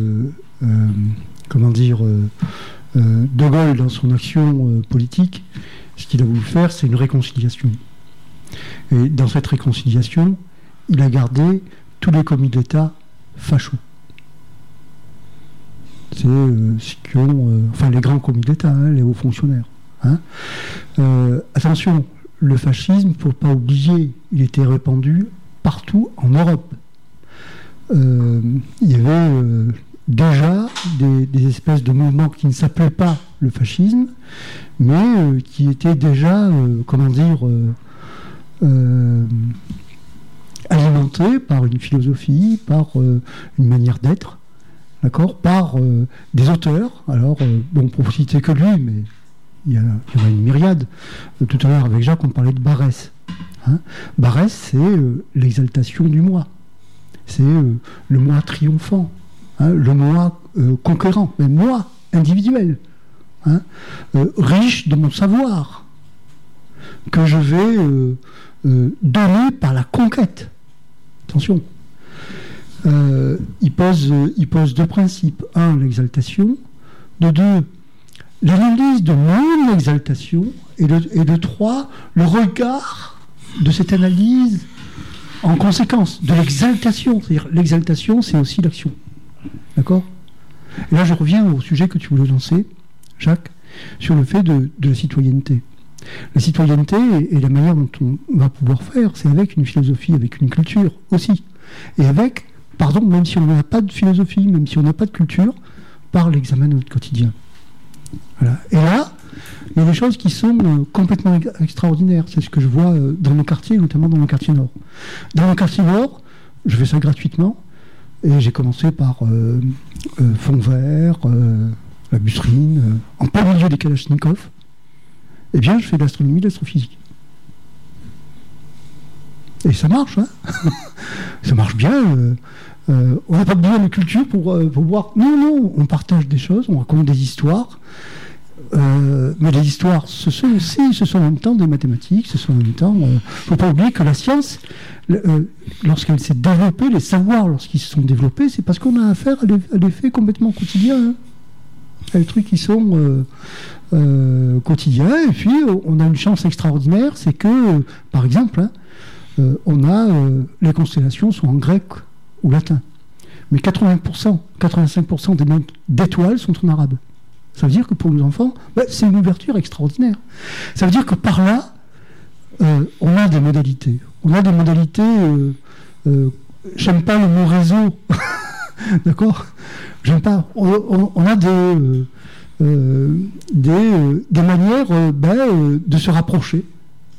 De Gaulle, dans son action politique, ce qu'il a voulu faire, c'est une réconciliation. Et dans cette réconciliation, il a gardé tous les comités d'État fachos. C'est ce qui ont, les grands comités d'État, les hauts fonctionnaires. Attention, le fascisme, il ne faut pas oublier, il était répandu partout en Europe. Il y avait déjà des espèces de mouvements qui ne s'appelaient pas le fascisme, mais qui étaient déjà, alimentés par une philosophie, par une manière d'être, d'accord, par des auteurs. Alors, pour citer que lui, mais il y en a une myriade. Tout à l'heure, avec Jacques, on parlait de Barès. Barès, c'est l'exaltation du moi. C'est le moi triomphant, le moi conquérant, le moi individuel, riche de mon savoir, que je vais donner par la conquête. Attention. Il pose 2 principes. 1, l'exaltation. De 2, l'analyse de mon exaltation. Et de 3, le regard de cette analyse en conséquence de l'exaltation. C'est-à-dire, l'exaltation, c'est aussi l'action. D'accord ? Et là, je reviens au sujet que tu voulais lancer, Jacques, sur le fait de la citoyenneté. La citoyenneté et la manière dont on va pouvoir faire, c'est avec une philosophie, avec une culture aussi. Et avec, même si on n'a pas de philosophie, même si on n'a pas de culture, par l'examen de notre quotidien. Voilà. Et là, il y a des choses qui sont complètement extraordinaires. C'est ce que je vois dans nos quartiers, notamment dans le quartier Nord. Dans le quartier Nord, je fais ça gratuitement, et j'ai commencé par Fond-Vert, la Busserine, en plein milieu des Kalachnikov. Eh bien, je fais de l'astronomie, de l'astrophysique. Et ça marche, hein. Ça marche bien. On n'a pas besoin de culture pour voir. Non, on partage des choses, on raconte des histoires. Mais les histoires, ce sont en même temps des mathématiques, ce sont en même temps. Il ne faut pas oublier que la science, lorsqu'elle s'est développée, les savoirs, lorsqu'ils se sont développés, c'est parce qu'on a affaire à des faits complètement quotidiens. Hein. À des trucs qui sont quotidiens. Et puis, on a une chance extraordinaire, c'est que, par exemple, hein, les constellations sont en grec ou latin. Mais 85% des noms d'étoiles sont en arabe. Ça veut dire que pour nos enfants, c'est une ouverture extraordinaire. Ça veut dire que par là, on a des modalités. J'aime pas le mot réseau. D'accord ? J'aime pas. On a des manières de se rapprocher. D'accord ?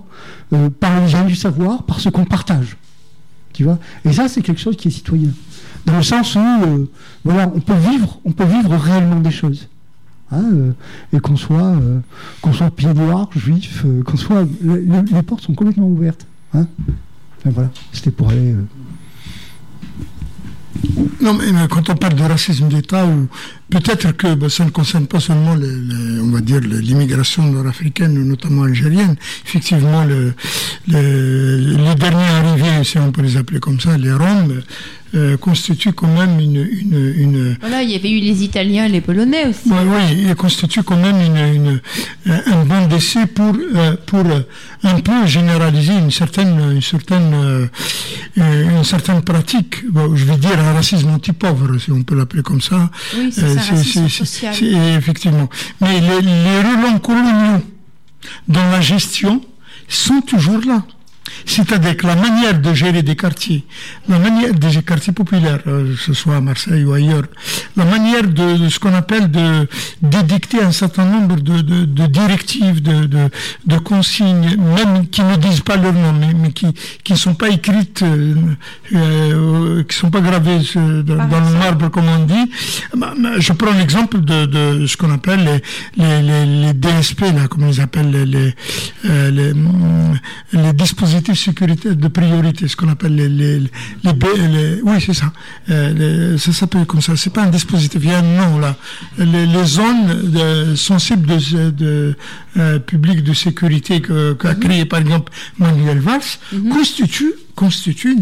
Par l'hygiène du savoir, par ce qu'on partage. Tu vois ? Et ça, c'est quelque chose qui est citoyen. Dans le sens où, on peut vivre réellement des choses. Hein, et qu'on soit pied noir, juif, les portes sont complètement ouvertes. Hein. Enfin, voilà, c'était pour aller. Non, mais quand on parle de racisme d'État, peut-être que ça ne concerne pas seulement on va dire l'immigration nord-africaine, notamment algérienne. Effectivement, les derniers arrivés, si on peut les appeler comme ça, les Roms, constituent quand même une. Voilà, il y avait eu les Italiens, les Polonais aussi. Oui, ils constituent quand même un bon décès pour un peu généraliser une certaine pratique. Bon, je vais dire un racisme anti-pauvre, si on peut l'appeler comme ça. Oui, c'est un racisme social. Effectivement. Mais les relents coloniaux dans la gestion sont toujours là. C'est-à-dire que la manière de gérer des quartiers, la manière des quartiers populaires, que ce soit à Marseille ou ailleurs, la manière de ce qu'on appelle d'édicter un certain nombre de directives, de consignes, même qui ne disent pas leur nom, mais qui ne sont pas écrites, qui ne sont pas gravées dans le marbre, comme on dit. Je prends l'exemple de ce qu'on appelle les DSP, là, comme on les appelle, les dispositifs sécurité de priorité, ce qu'on appelle oui, c'est ça. Ça s'appelle comme ça. C'est pas un dispositif, il y a un nom là. Les zones sensibles de public de sécurité qu'a créé par exemple Manuel Valls constituent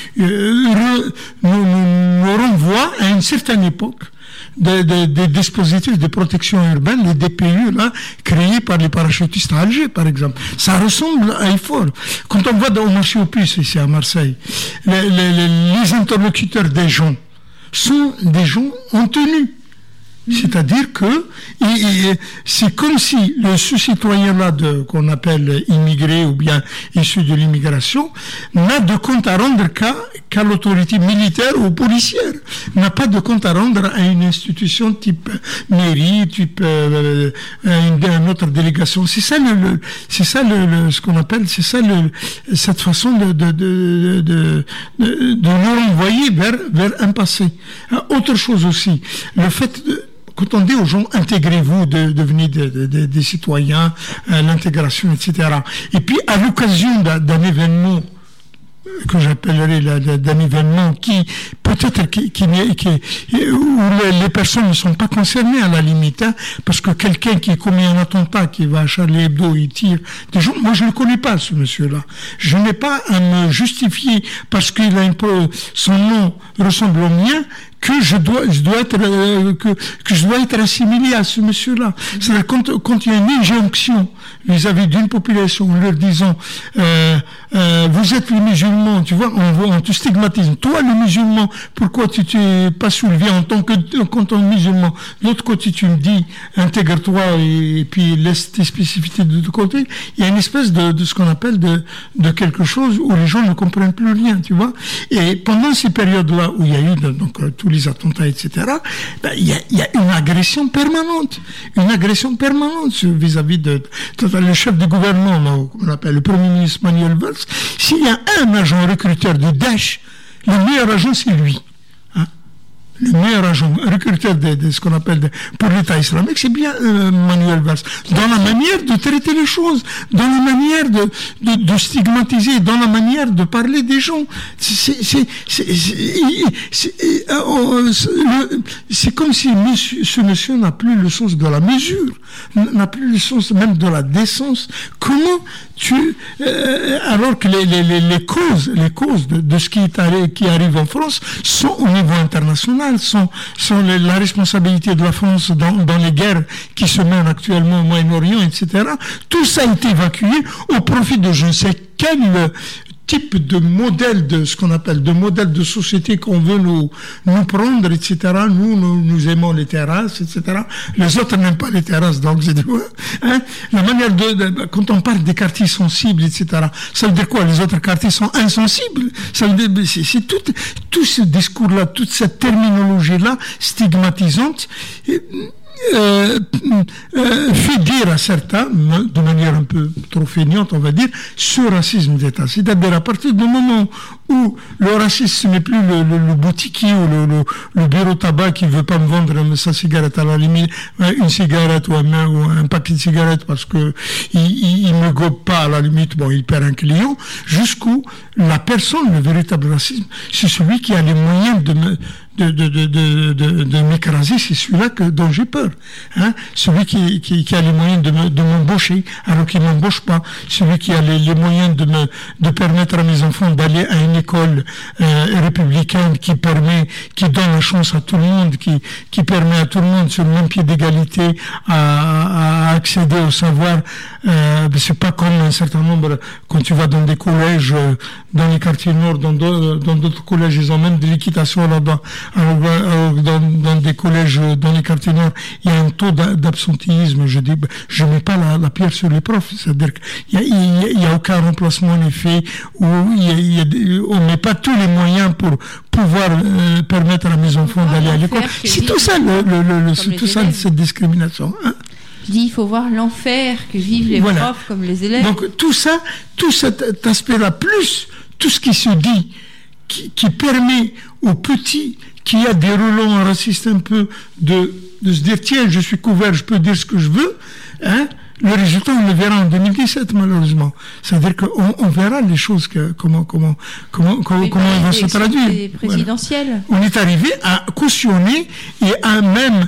nous renvoie à une certaine époque des dispositifs de protection urbaine, les DPU, là, créés par les parachutistes à Alger, par exemple. Ça ressemble à IFOR. Quand on va au marché aux puces, ici à Marseille, les interlocuteurs des gens sont des gens en tenue. C'est-à-dire que c'est comme si ce citoyen-là qu'on appelle immigré ou bien issu de l'immigration n'a de compte à rendre qu'à l'autorité militaire ou policière, n'a pas de compte à rendre à une institution type mairie, type une autre délégation. C'est ça ce qu'on appelle, c'est ça cette façon de nous renvoyer vers un passé. Autre chose aussi, le fait quand on dit aux gens, intégrez-vous, devenez des citoyens, l'intégration, etc. Et puis, à l'occasion d'un événement que j'appellerais d'un événement qui peut-être où les personnes ne sont pas concernées à la limite, hein, parce que quelqu'un qui commet un attentat, qui va à Charlie Hebdo, il tire des gens, moi je ne le connais pas ce monsieur-là, je n'ai pas à me justifier parce qu'il a son nom ressemble au mien que je dois être assimilé à ce monsieur-là. C'est-à-dire quand il y a une injonction vis-à-vis d'une population en leur disant vous êtes les musulmans, tu vois, on te stigmatise. Toi, le musulman, pourquoi tu t'es pas soulevé en tant que musulman? De l'autre côté, tu me dis intègre-toi et puis laisse tes spécificités de l'autre côté. Il y a une espèce de ce qu'on appelle de quelque chose où les gens ne comprennent plus rien, tu vois. Et pendant ces périodes-là où il y a eu donc tous les attentats, etc., il y a une agression permanente vis-à-vis de le chef du gouvernement, on appelle le Premier ministre Manuel Valls. S'il y a un agent recruteur de Daesh, le meilleur agent, c'est lui. Hein? le meilleur agent recruteur de ce qu'on appelle pour l'État islamique, c'est bien Manuel Valls. Dans la manière de traiter les choses, dans la manière de stigmatiser, dans la manière de parler des gens. C'est comme si ce monsieur n'a plus le sens de la mesure, n'a plus le sens même de la décence. Comment alors que les causes de ce qui arrive en France sont au niveau international, sont la responsabilité de la France dans les guerres qui se mènent actuellement au Moyen-Orient, etc. Tout ça a été évacué au profit de je ne sais quel type de modèle de ce qu'on appelle de modèle de société qu'on veut nous prendre, etc. Nous aimons les terrasses, etc. Les autres n'aiment pas les terrasses, donc c'est la manière quand on parle des quartiers sensibles, etc. Ça veut dire quoi? Les autres quartiers sont insensibles. Ça veut dire c'est tout ce discours-là, toute cette terminologie-là stigmatisante. Fait dire à certains, de manière un peu trop feignante, on va dire, ce racisme d'État. C'est-à-dire à partir du moment où le racisme, ce n'est plus le boutiquier ou le bureau tabac qui veut pas me vendre sa cigarette, à la limite, une cigarette ou un paquet de cigarettes parce que il me gobe pas, à la limite, bon, il perd un client, jusqu'où la personne, le véritable racisme, c'est celui qui a les moyens de m'écraser, c'est celui-là dont j'ai peur. Celui qui a les moyens de m'embaucher, alors qu'il m'embauche pas. Celui qui a les moyens de permettre à mes enfants d'aller à une école républicaine qui donne la chance à tout le monde, qui permet à tout le monde sur le même pied d'égalité à accéder au savoir. C'est pas comme un certain nombre, quand tu vas dans des collèges, dans les quartiers nord, dans d'autres collèges, ils ont même de l'équitation là-bas. Alors, dans des collèges, dans les quartiers nord, il y a un taux d'absentéisme. Je dis, je mets pas la pierre sur les profs. C'est-à-dire qu'il y a aucun remplacement en effet, où on met pas tous les moyens pour pouvoir permettre à mes enfants d'aller à l'école. C'est tout ça, c'est tout ça, cette discrimination. Je dis, il faut voir l'enfer que vivent les profs comme les élèves. Donc tout cet aspect-là, plus tout ce qui se dit, qui permet aux petits qui a des relents racistes un peu de se dire tiens, je suis couvert, je peux dire ce que je veux, le résultat on le verra en 2017 malheureusement. C'est-à-dire qu'on verra les choses comment elles vont se traduire. Présidentielles. Voilà. On est arrivé à cautionner et à même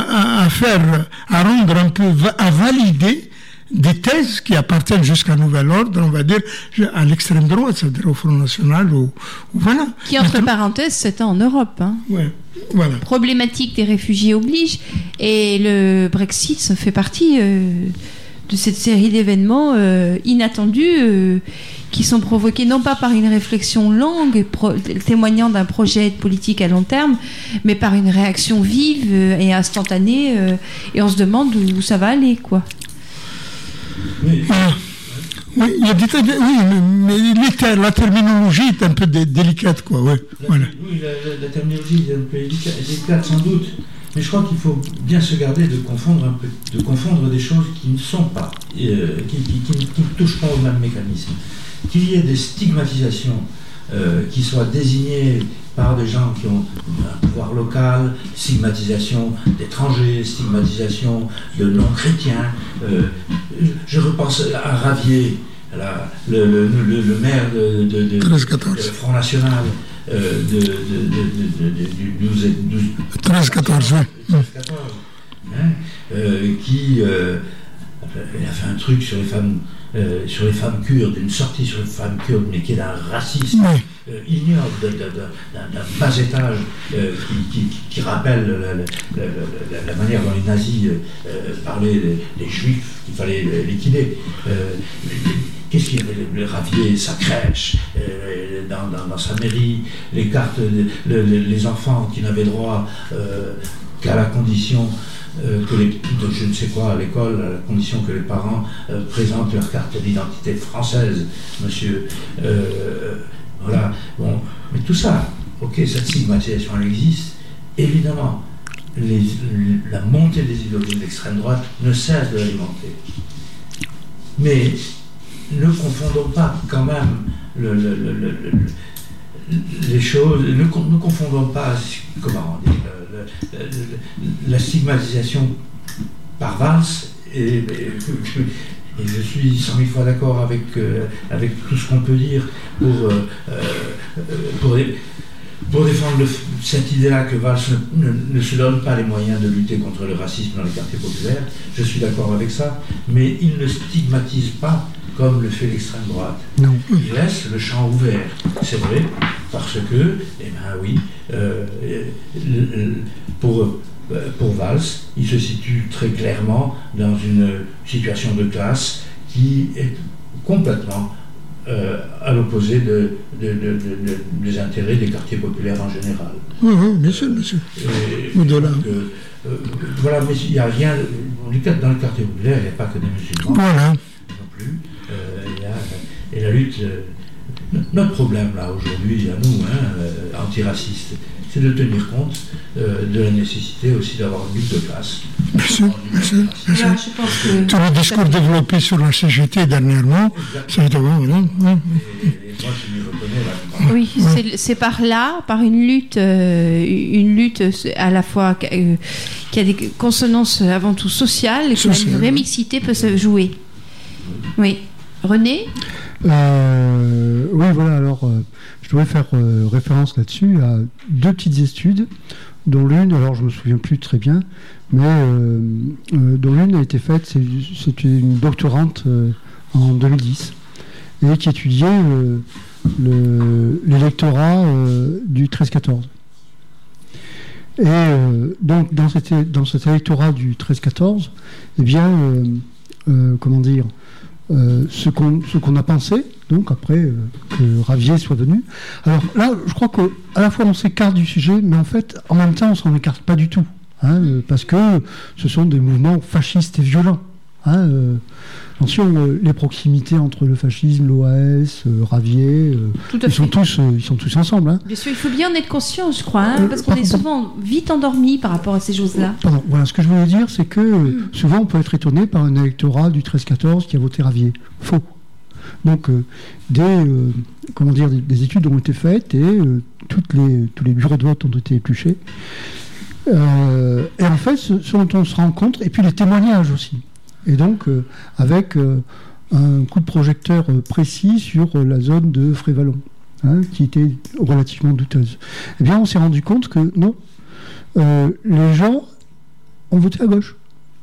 à rendre un peu, à valider des thèses qui appartiennent jusqu'à nouvel ordre, on va dire, à l'extrême droite, c'est-à-dire au Front National, ou voilà. Qui, entre parenthèses, c'était en Europe. Ouais, voilà. Problématique des réfugiés oblige, et le Brexit, ça fait partie de cette série d'événements inattendus qui sont provoqués non pas par une réflexion longue témoignant d'un projet politique à long terme, mais par une réaction vive et instantanée, et on se demande où ça va aller, quoi. Oui. Oui, il y a mais la terminologie est un peu délicate, quoi. Ouais, voilà. Oui, la terminologie est un peu délicate sans doute, mais je crois qu'il faut bien se garder de confondre des choses qui ne sont pas, qui ne touchent pas au même mécanisme. Qu'il y ait des stigmatisations qui soient désignées par des gens qui ont un pouvoir local, stigmatisation d'étrangers, stigmatisation de non-chrétiens. Je repense à Ravier, le maire de Front National du 12-14, qui a fait un truc sur les femmes kurdes, une sortie sur les femmes kurdes, mais qui est d'un racisme ignoble, d'un bas étage, qui rappelle la manière dont les nazis parlaient des juifs qu'il fallait liquider. Qu'est-ce qu'il y avait? Le Ravier, sa crèche, dans sa mairie, les cartes, les enfants qui n'avaient droit qu'à la condition je ne sais quoi à l'école, à la condition que les parents présentent leur carte d'identité française, monsieur. Voilà. Bon, mais tout ça, ok, cette stigmatisation, elle existe. Évidemment, la montée des idéologies de l'extrême droite ne cesse de l'alimenter. Mais ne confondons pas quand même les choses, ne confondons pas la stigmatisation par Valls et je suis 100 000 fois d'accord avec tout ce qu'on peut dire pour défendre cette idée-là que Valls ne se donne pas les moyens de lutter contre le racisme dans les quartiers populaires. Je suis d'accord avec ça, mais il ne stigmatise pas comme le fait l'extrême droite. Non. Il laisse le champ ouvert, c'est vrai, parce que, pour Valls, il se situe très clairement dans une situation de classe qui est complètement à l'opposé des intérêts des quartiers populaires en général. Oui, bien sûr, bien sûr. Voilà, mais il n'y a rien. Dans le quartier populaire, il n'y a pas que des musulmans. Voilà. Non plus. Et la lutte. Notre problème, là, aujourd'hui, à nous, antiraciste, c'est de tenir compte de la nécessité aussi d'avoir une lutte de classe. Bien sûr. Je pense que Tout le discours développé sur la CGT dernièrement, c'est évidemment, et moi, je m'y reconnais là. oui, c'est par là, par une lutte à la fois qui a des consonances avant tout sociales, et que une vraie mixité peut se jouer. Oui. René ? Oui, voilà, alors je devrais faire référence là-dessus à 2 petites études, dont l'une, alors je me souviens plus très bien, mais dont l'une a été faite, c'était une doctorante en 2010, et qui étudiait l'électorat du 13-14. Et donc dans cet électorat du 13-14, eh bien, comment dire, ce qu'on a pensé, donc après que Ravier soit venu. Alors là, je crois qu'à la fois on s'écarte du sujet, mais en fait, en même temps, on s'en écarte pas du tout, parce que ce sont des mouvements fascistes et violents. Attention, les proximités entre le fascisme, l'OAS, Ravier, ils sont tous ensemble. Bien sûr, il faut bien en être conscient, je crois, parce qu'on est souvent vite endormi par rapport à ces choses-là. Pardon, voilà, ce que je voulais dire, c'est que souvent on peut être étonné par un électorat du 13-14 qui a voté Ravier. Faux. Donc, des études ont été faites et tous les bureaux de vote ont été épluchés. Et en fait, ce dont on se rend compte, et puis les témoignages aussi. Et donc, avec un coup de projecteur précis sur la zone de Frévalon, qui était relativement douteuse. Eh bien, on s'est rendu compte que non, les gens ont voté à gauche.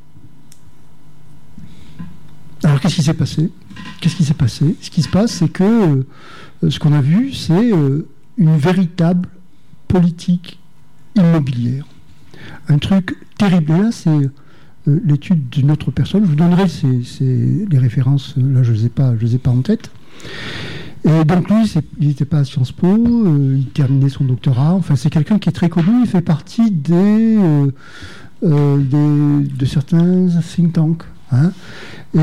Alors, qu'est-ce qui s'est passé ? Ce qui se passe, c'est que ce qu'on a vu, c'est une véritable politique immobilière. Un truc terrible. Et là, c'est l'étude d'une autre personne. Je vous donnerai les références. Là, je les ai pas en tête. Et donc lui, il n'était pas à Sciences Po. Il terminait son doctorat. Enfin, c'est quelqu'un qui est très connu. Il fait partie de certains think tanks. Et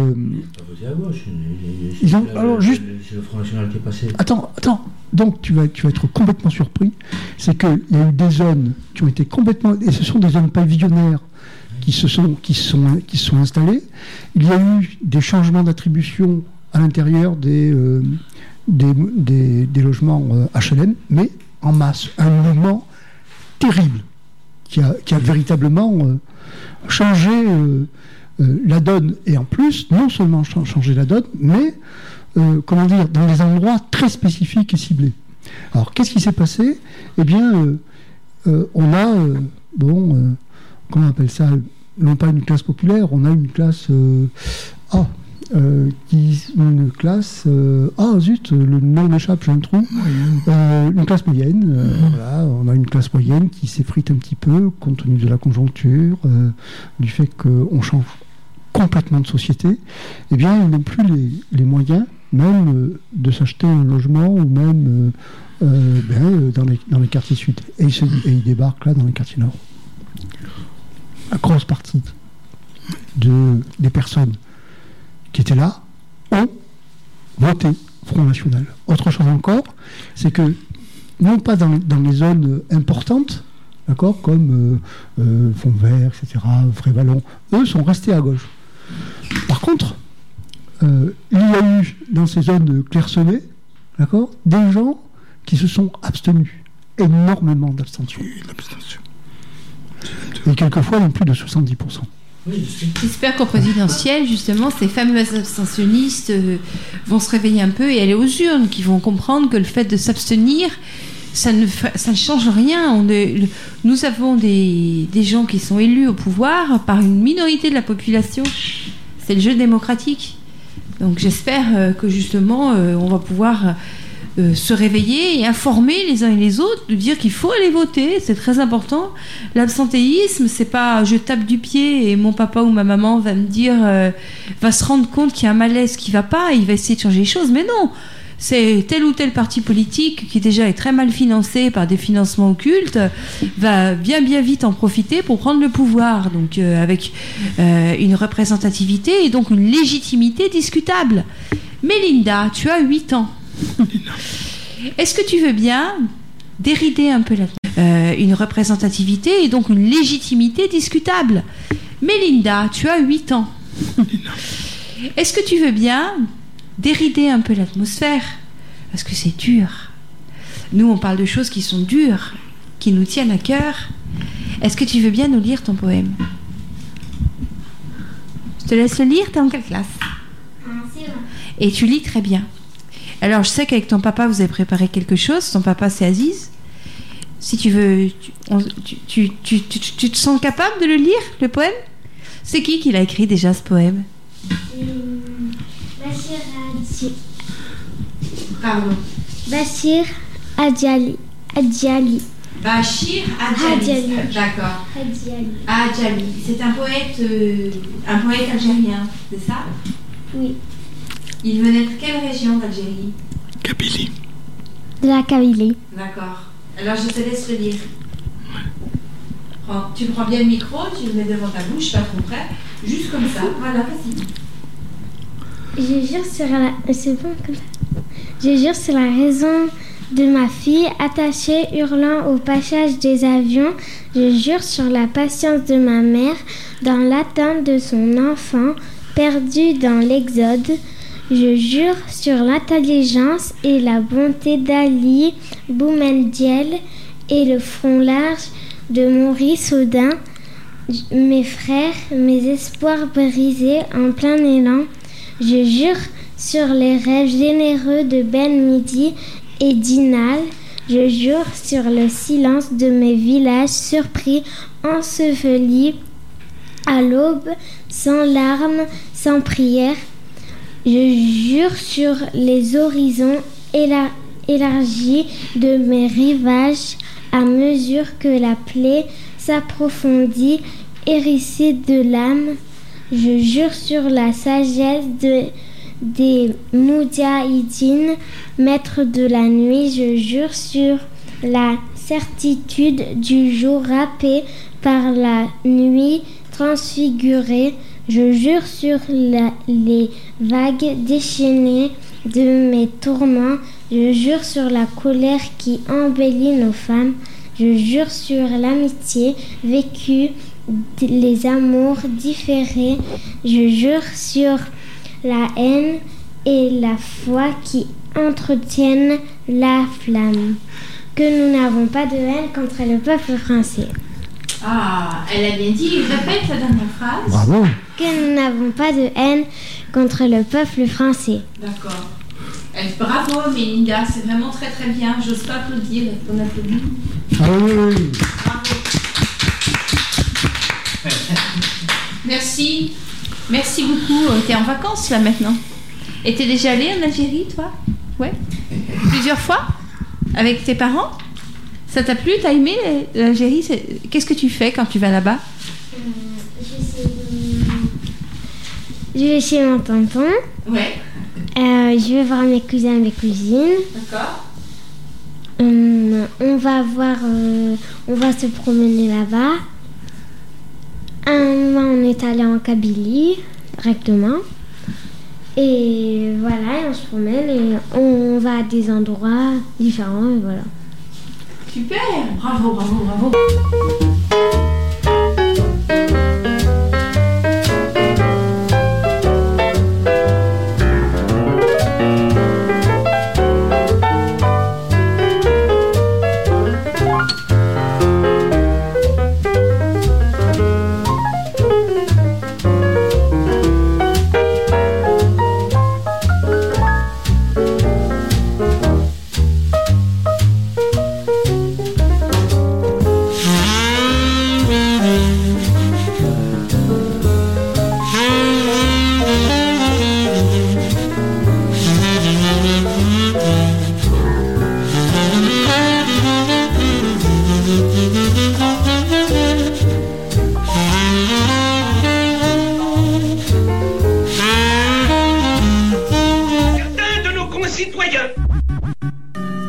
c'est le Front National qui est passé. Attends. Donc tu vas être complètement surpris. C'est qu'il y a eu des zones qui ont été complètement, et ce sont des zones pavillonnaires qui se sont installées. Il y a eu des changements d'attribution à l'intérieur des logements HLM, mais en masse, un mouvement terrible qui a véritablement changé la donne, et en plus, non seulement changer la donne, mais dans des endroits très spécifiques et ciblés. Alors, qu'est-ce qui s'est passé ? Eh bien, on a, comment on appelle ça ? Non pas une classe populaire, on a une classe le nom m'échappe, j'ai un trou. Une classe moyenne. Voilà, on a une classe moyenne qui s'effrite un petit peu compte tenu de la conjoncture, du fait qu'on change complètement de société. Eh bien, ils n'ont plus les moyens, même de s'acheter un logement ou même dans les quartiers sud. Et ils débarquent là dans les quartiers nord. La grosse partie des personnes qui étaient là ont voté Front National. Autre chose encore, c'est que, non pas dans les zones importantes, d'accord, comme Font-Vert, etc., Frévalon, eux sont restés à gauche. Par contre, il y a eu, dans ces zones clairsemées, d'accord, des gens qui se sont abstenus. Énormément d'abstention. Et quelquefois, même plus de 70%. J'espère qu'au présidentiel, justement, ces fameux abstentionnistes vont se réveiller un peu et aller aux urnes, qui vont comprendre que le fait de s'abstenir, ça ne change rien. Nous avons des gens qui sont élus au pouvoir par une minorité de la population. C'est le jeu démocratique. Donc j'espère que justement, on va pouvoir se réveiller et informer les uns et les autres, de dire qu'il faut aller voter, c'est très important. L'absentéisme, c'est pas je tape du pied et mon papa ou ma maman va me dire, va se rendre compte qu'il y a un malaise qui va pas et il va essayer de changer les choses. Mais non, c'est tel ou tel parti politique qui déjà est très mal financé par des financements occultes, va bien vite en profiter pour prendre le pouvoir, donc avec une représentativité et donc une légitimité discutable. Mélinda, tu as 8 ans. Est-ce que tu veux bien dérider un peu une représentativité et donc une légitimité discutable? Mélinda, tu as 8 ans. Est-ce que tu veux bien dérider un peu l'atmosphère? Parce que c'est dur. Nous, on parle de choses qui sont dures, qui nous tiennent à cœur. Est-ce que tu veux bien nous lire ton poème? Je te laisse le lire, t'es en quelle classe? Et tu lis très bien. Alors, je sais qu'avec ton papa, vous avez préparé quelque chose. Ton papa, c'est Aziz. Si tu veux, tu te sens capable de le lire, le poème? C'est qui l'a écrit déjà, ce poème? Bachir Adjali. Bachir Adjali. D'accord. Adjali. C'est un poète algérien, c'est ça? Oui. Il venait de quelle région d'Algérie? Kabylie. De la Kabylie. D'accord. Alors je te laisse le lire. Tu prends bien le micro, tu le mets devant ta bouche, pas trop près, juste comme ça. Voilà, vas-y. Je jure sur la... C'est bon comme ça. Je jure sur la raison de ma fille, attachée, hurlant au passage des avions. Je jure sur la patience de ma mère, dans l'attente de son enfant, perdu dans l'exode. Je jure sur l'intelligence et la bonté d'Ali Boumedienne et le front large de Maurice Audin. Mes frères, mes espoirs brisés en plein élan. Je jure sur les rêves généreux de Ben Midi et d'Inal. Je jure sur le silence de mes villages surpris, ensevelis à l'aube, sans larmes, sans prière. Je jure sur les horizons élargis de mes rivages à mesure que la plaie s'approfondit, hérissée de l'âme. Je jure sur la sagesse des Moudjahidines, maîtres de la nuit. Je jure sur la certitude du jour râpé par la nuit transfigurée. Je jure sur les vagues déchaînées de mes tourments. Je jure sur la colère qui embellit nos femmes. Je jure sur l'amitié vécue, les amours différés. Je jure sur la haine et la foi qui entretiennent la flamme. Que nous n'avons pas de haine contre le peuple français. Ah, elle a bien dit. Répète la dernière phrase. Bravo. Que nous n'avons pas de haine contre le peuple français. D'accord. Bravo, Mélinda, c'est vraiment très très bien. J'ose pas applaudir, on applaudit. Ah oui. Bravo. Merci. Merci beaucoup. T'es en vacances là maintenant. Et t'es déjà allée en Algérie, toi? Ouais. Plusieurs fois? Avec tes parents? Ça t'a plu? T'as aimé l'Algérie? Qu'est-ce que tu fais quand tu vas là-bas? Je vais chez mon tonton. Ouais. Je vais voir mes cousins et mes cousines. D'accord. On va se promener là-bas. Un mois, on est allé en Kabylie directement. Et voilà, et on se promène et on va à des endroits différents et voilà. Super, bravo. citoyens.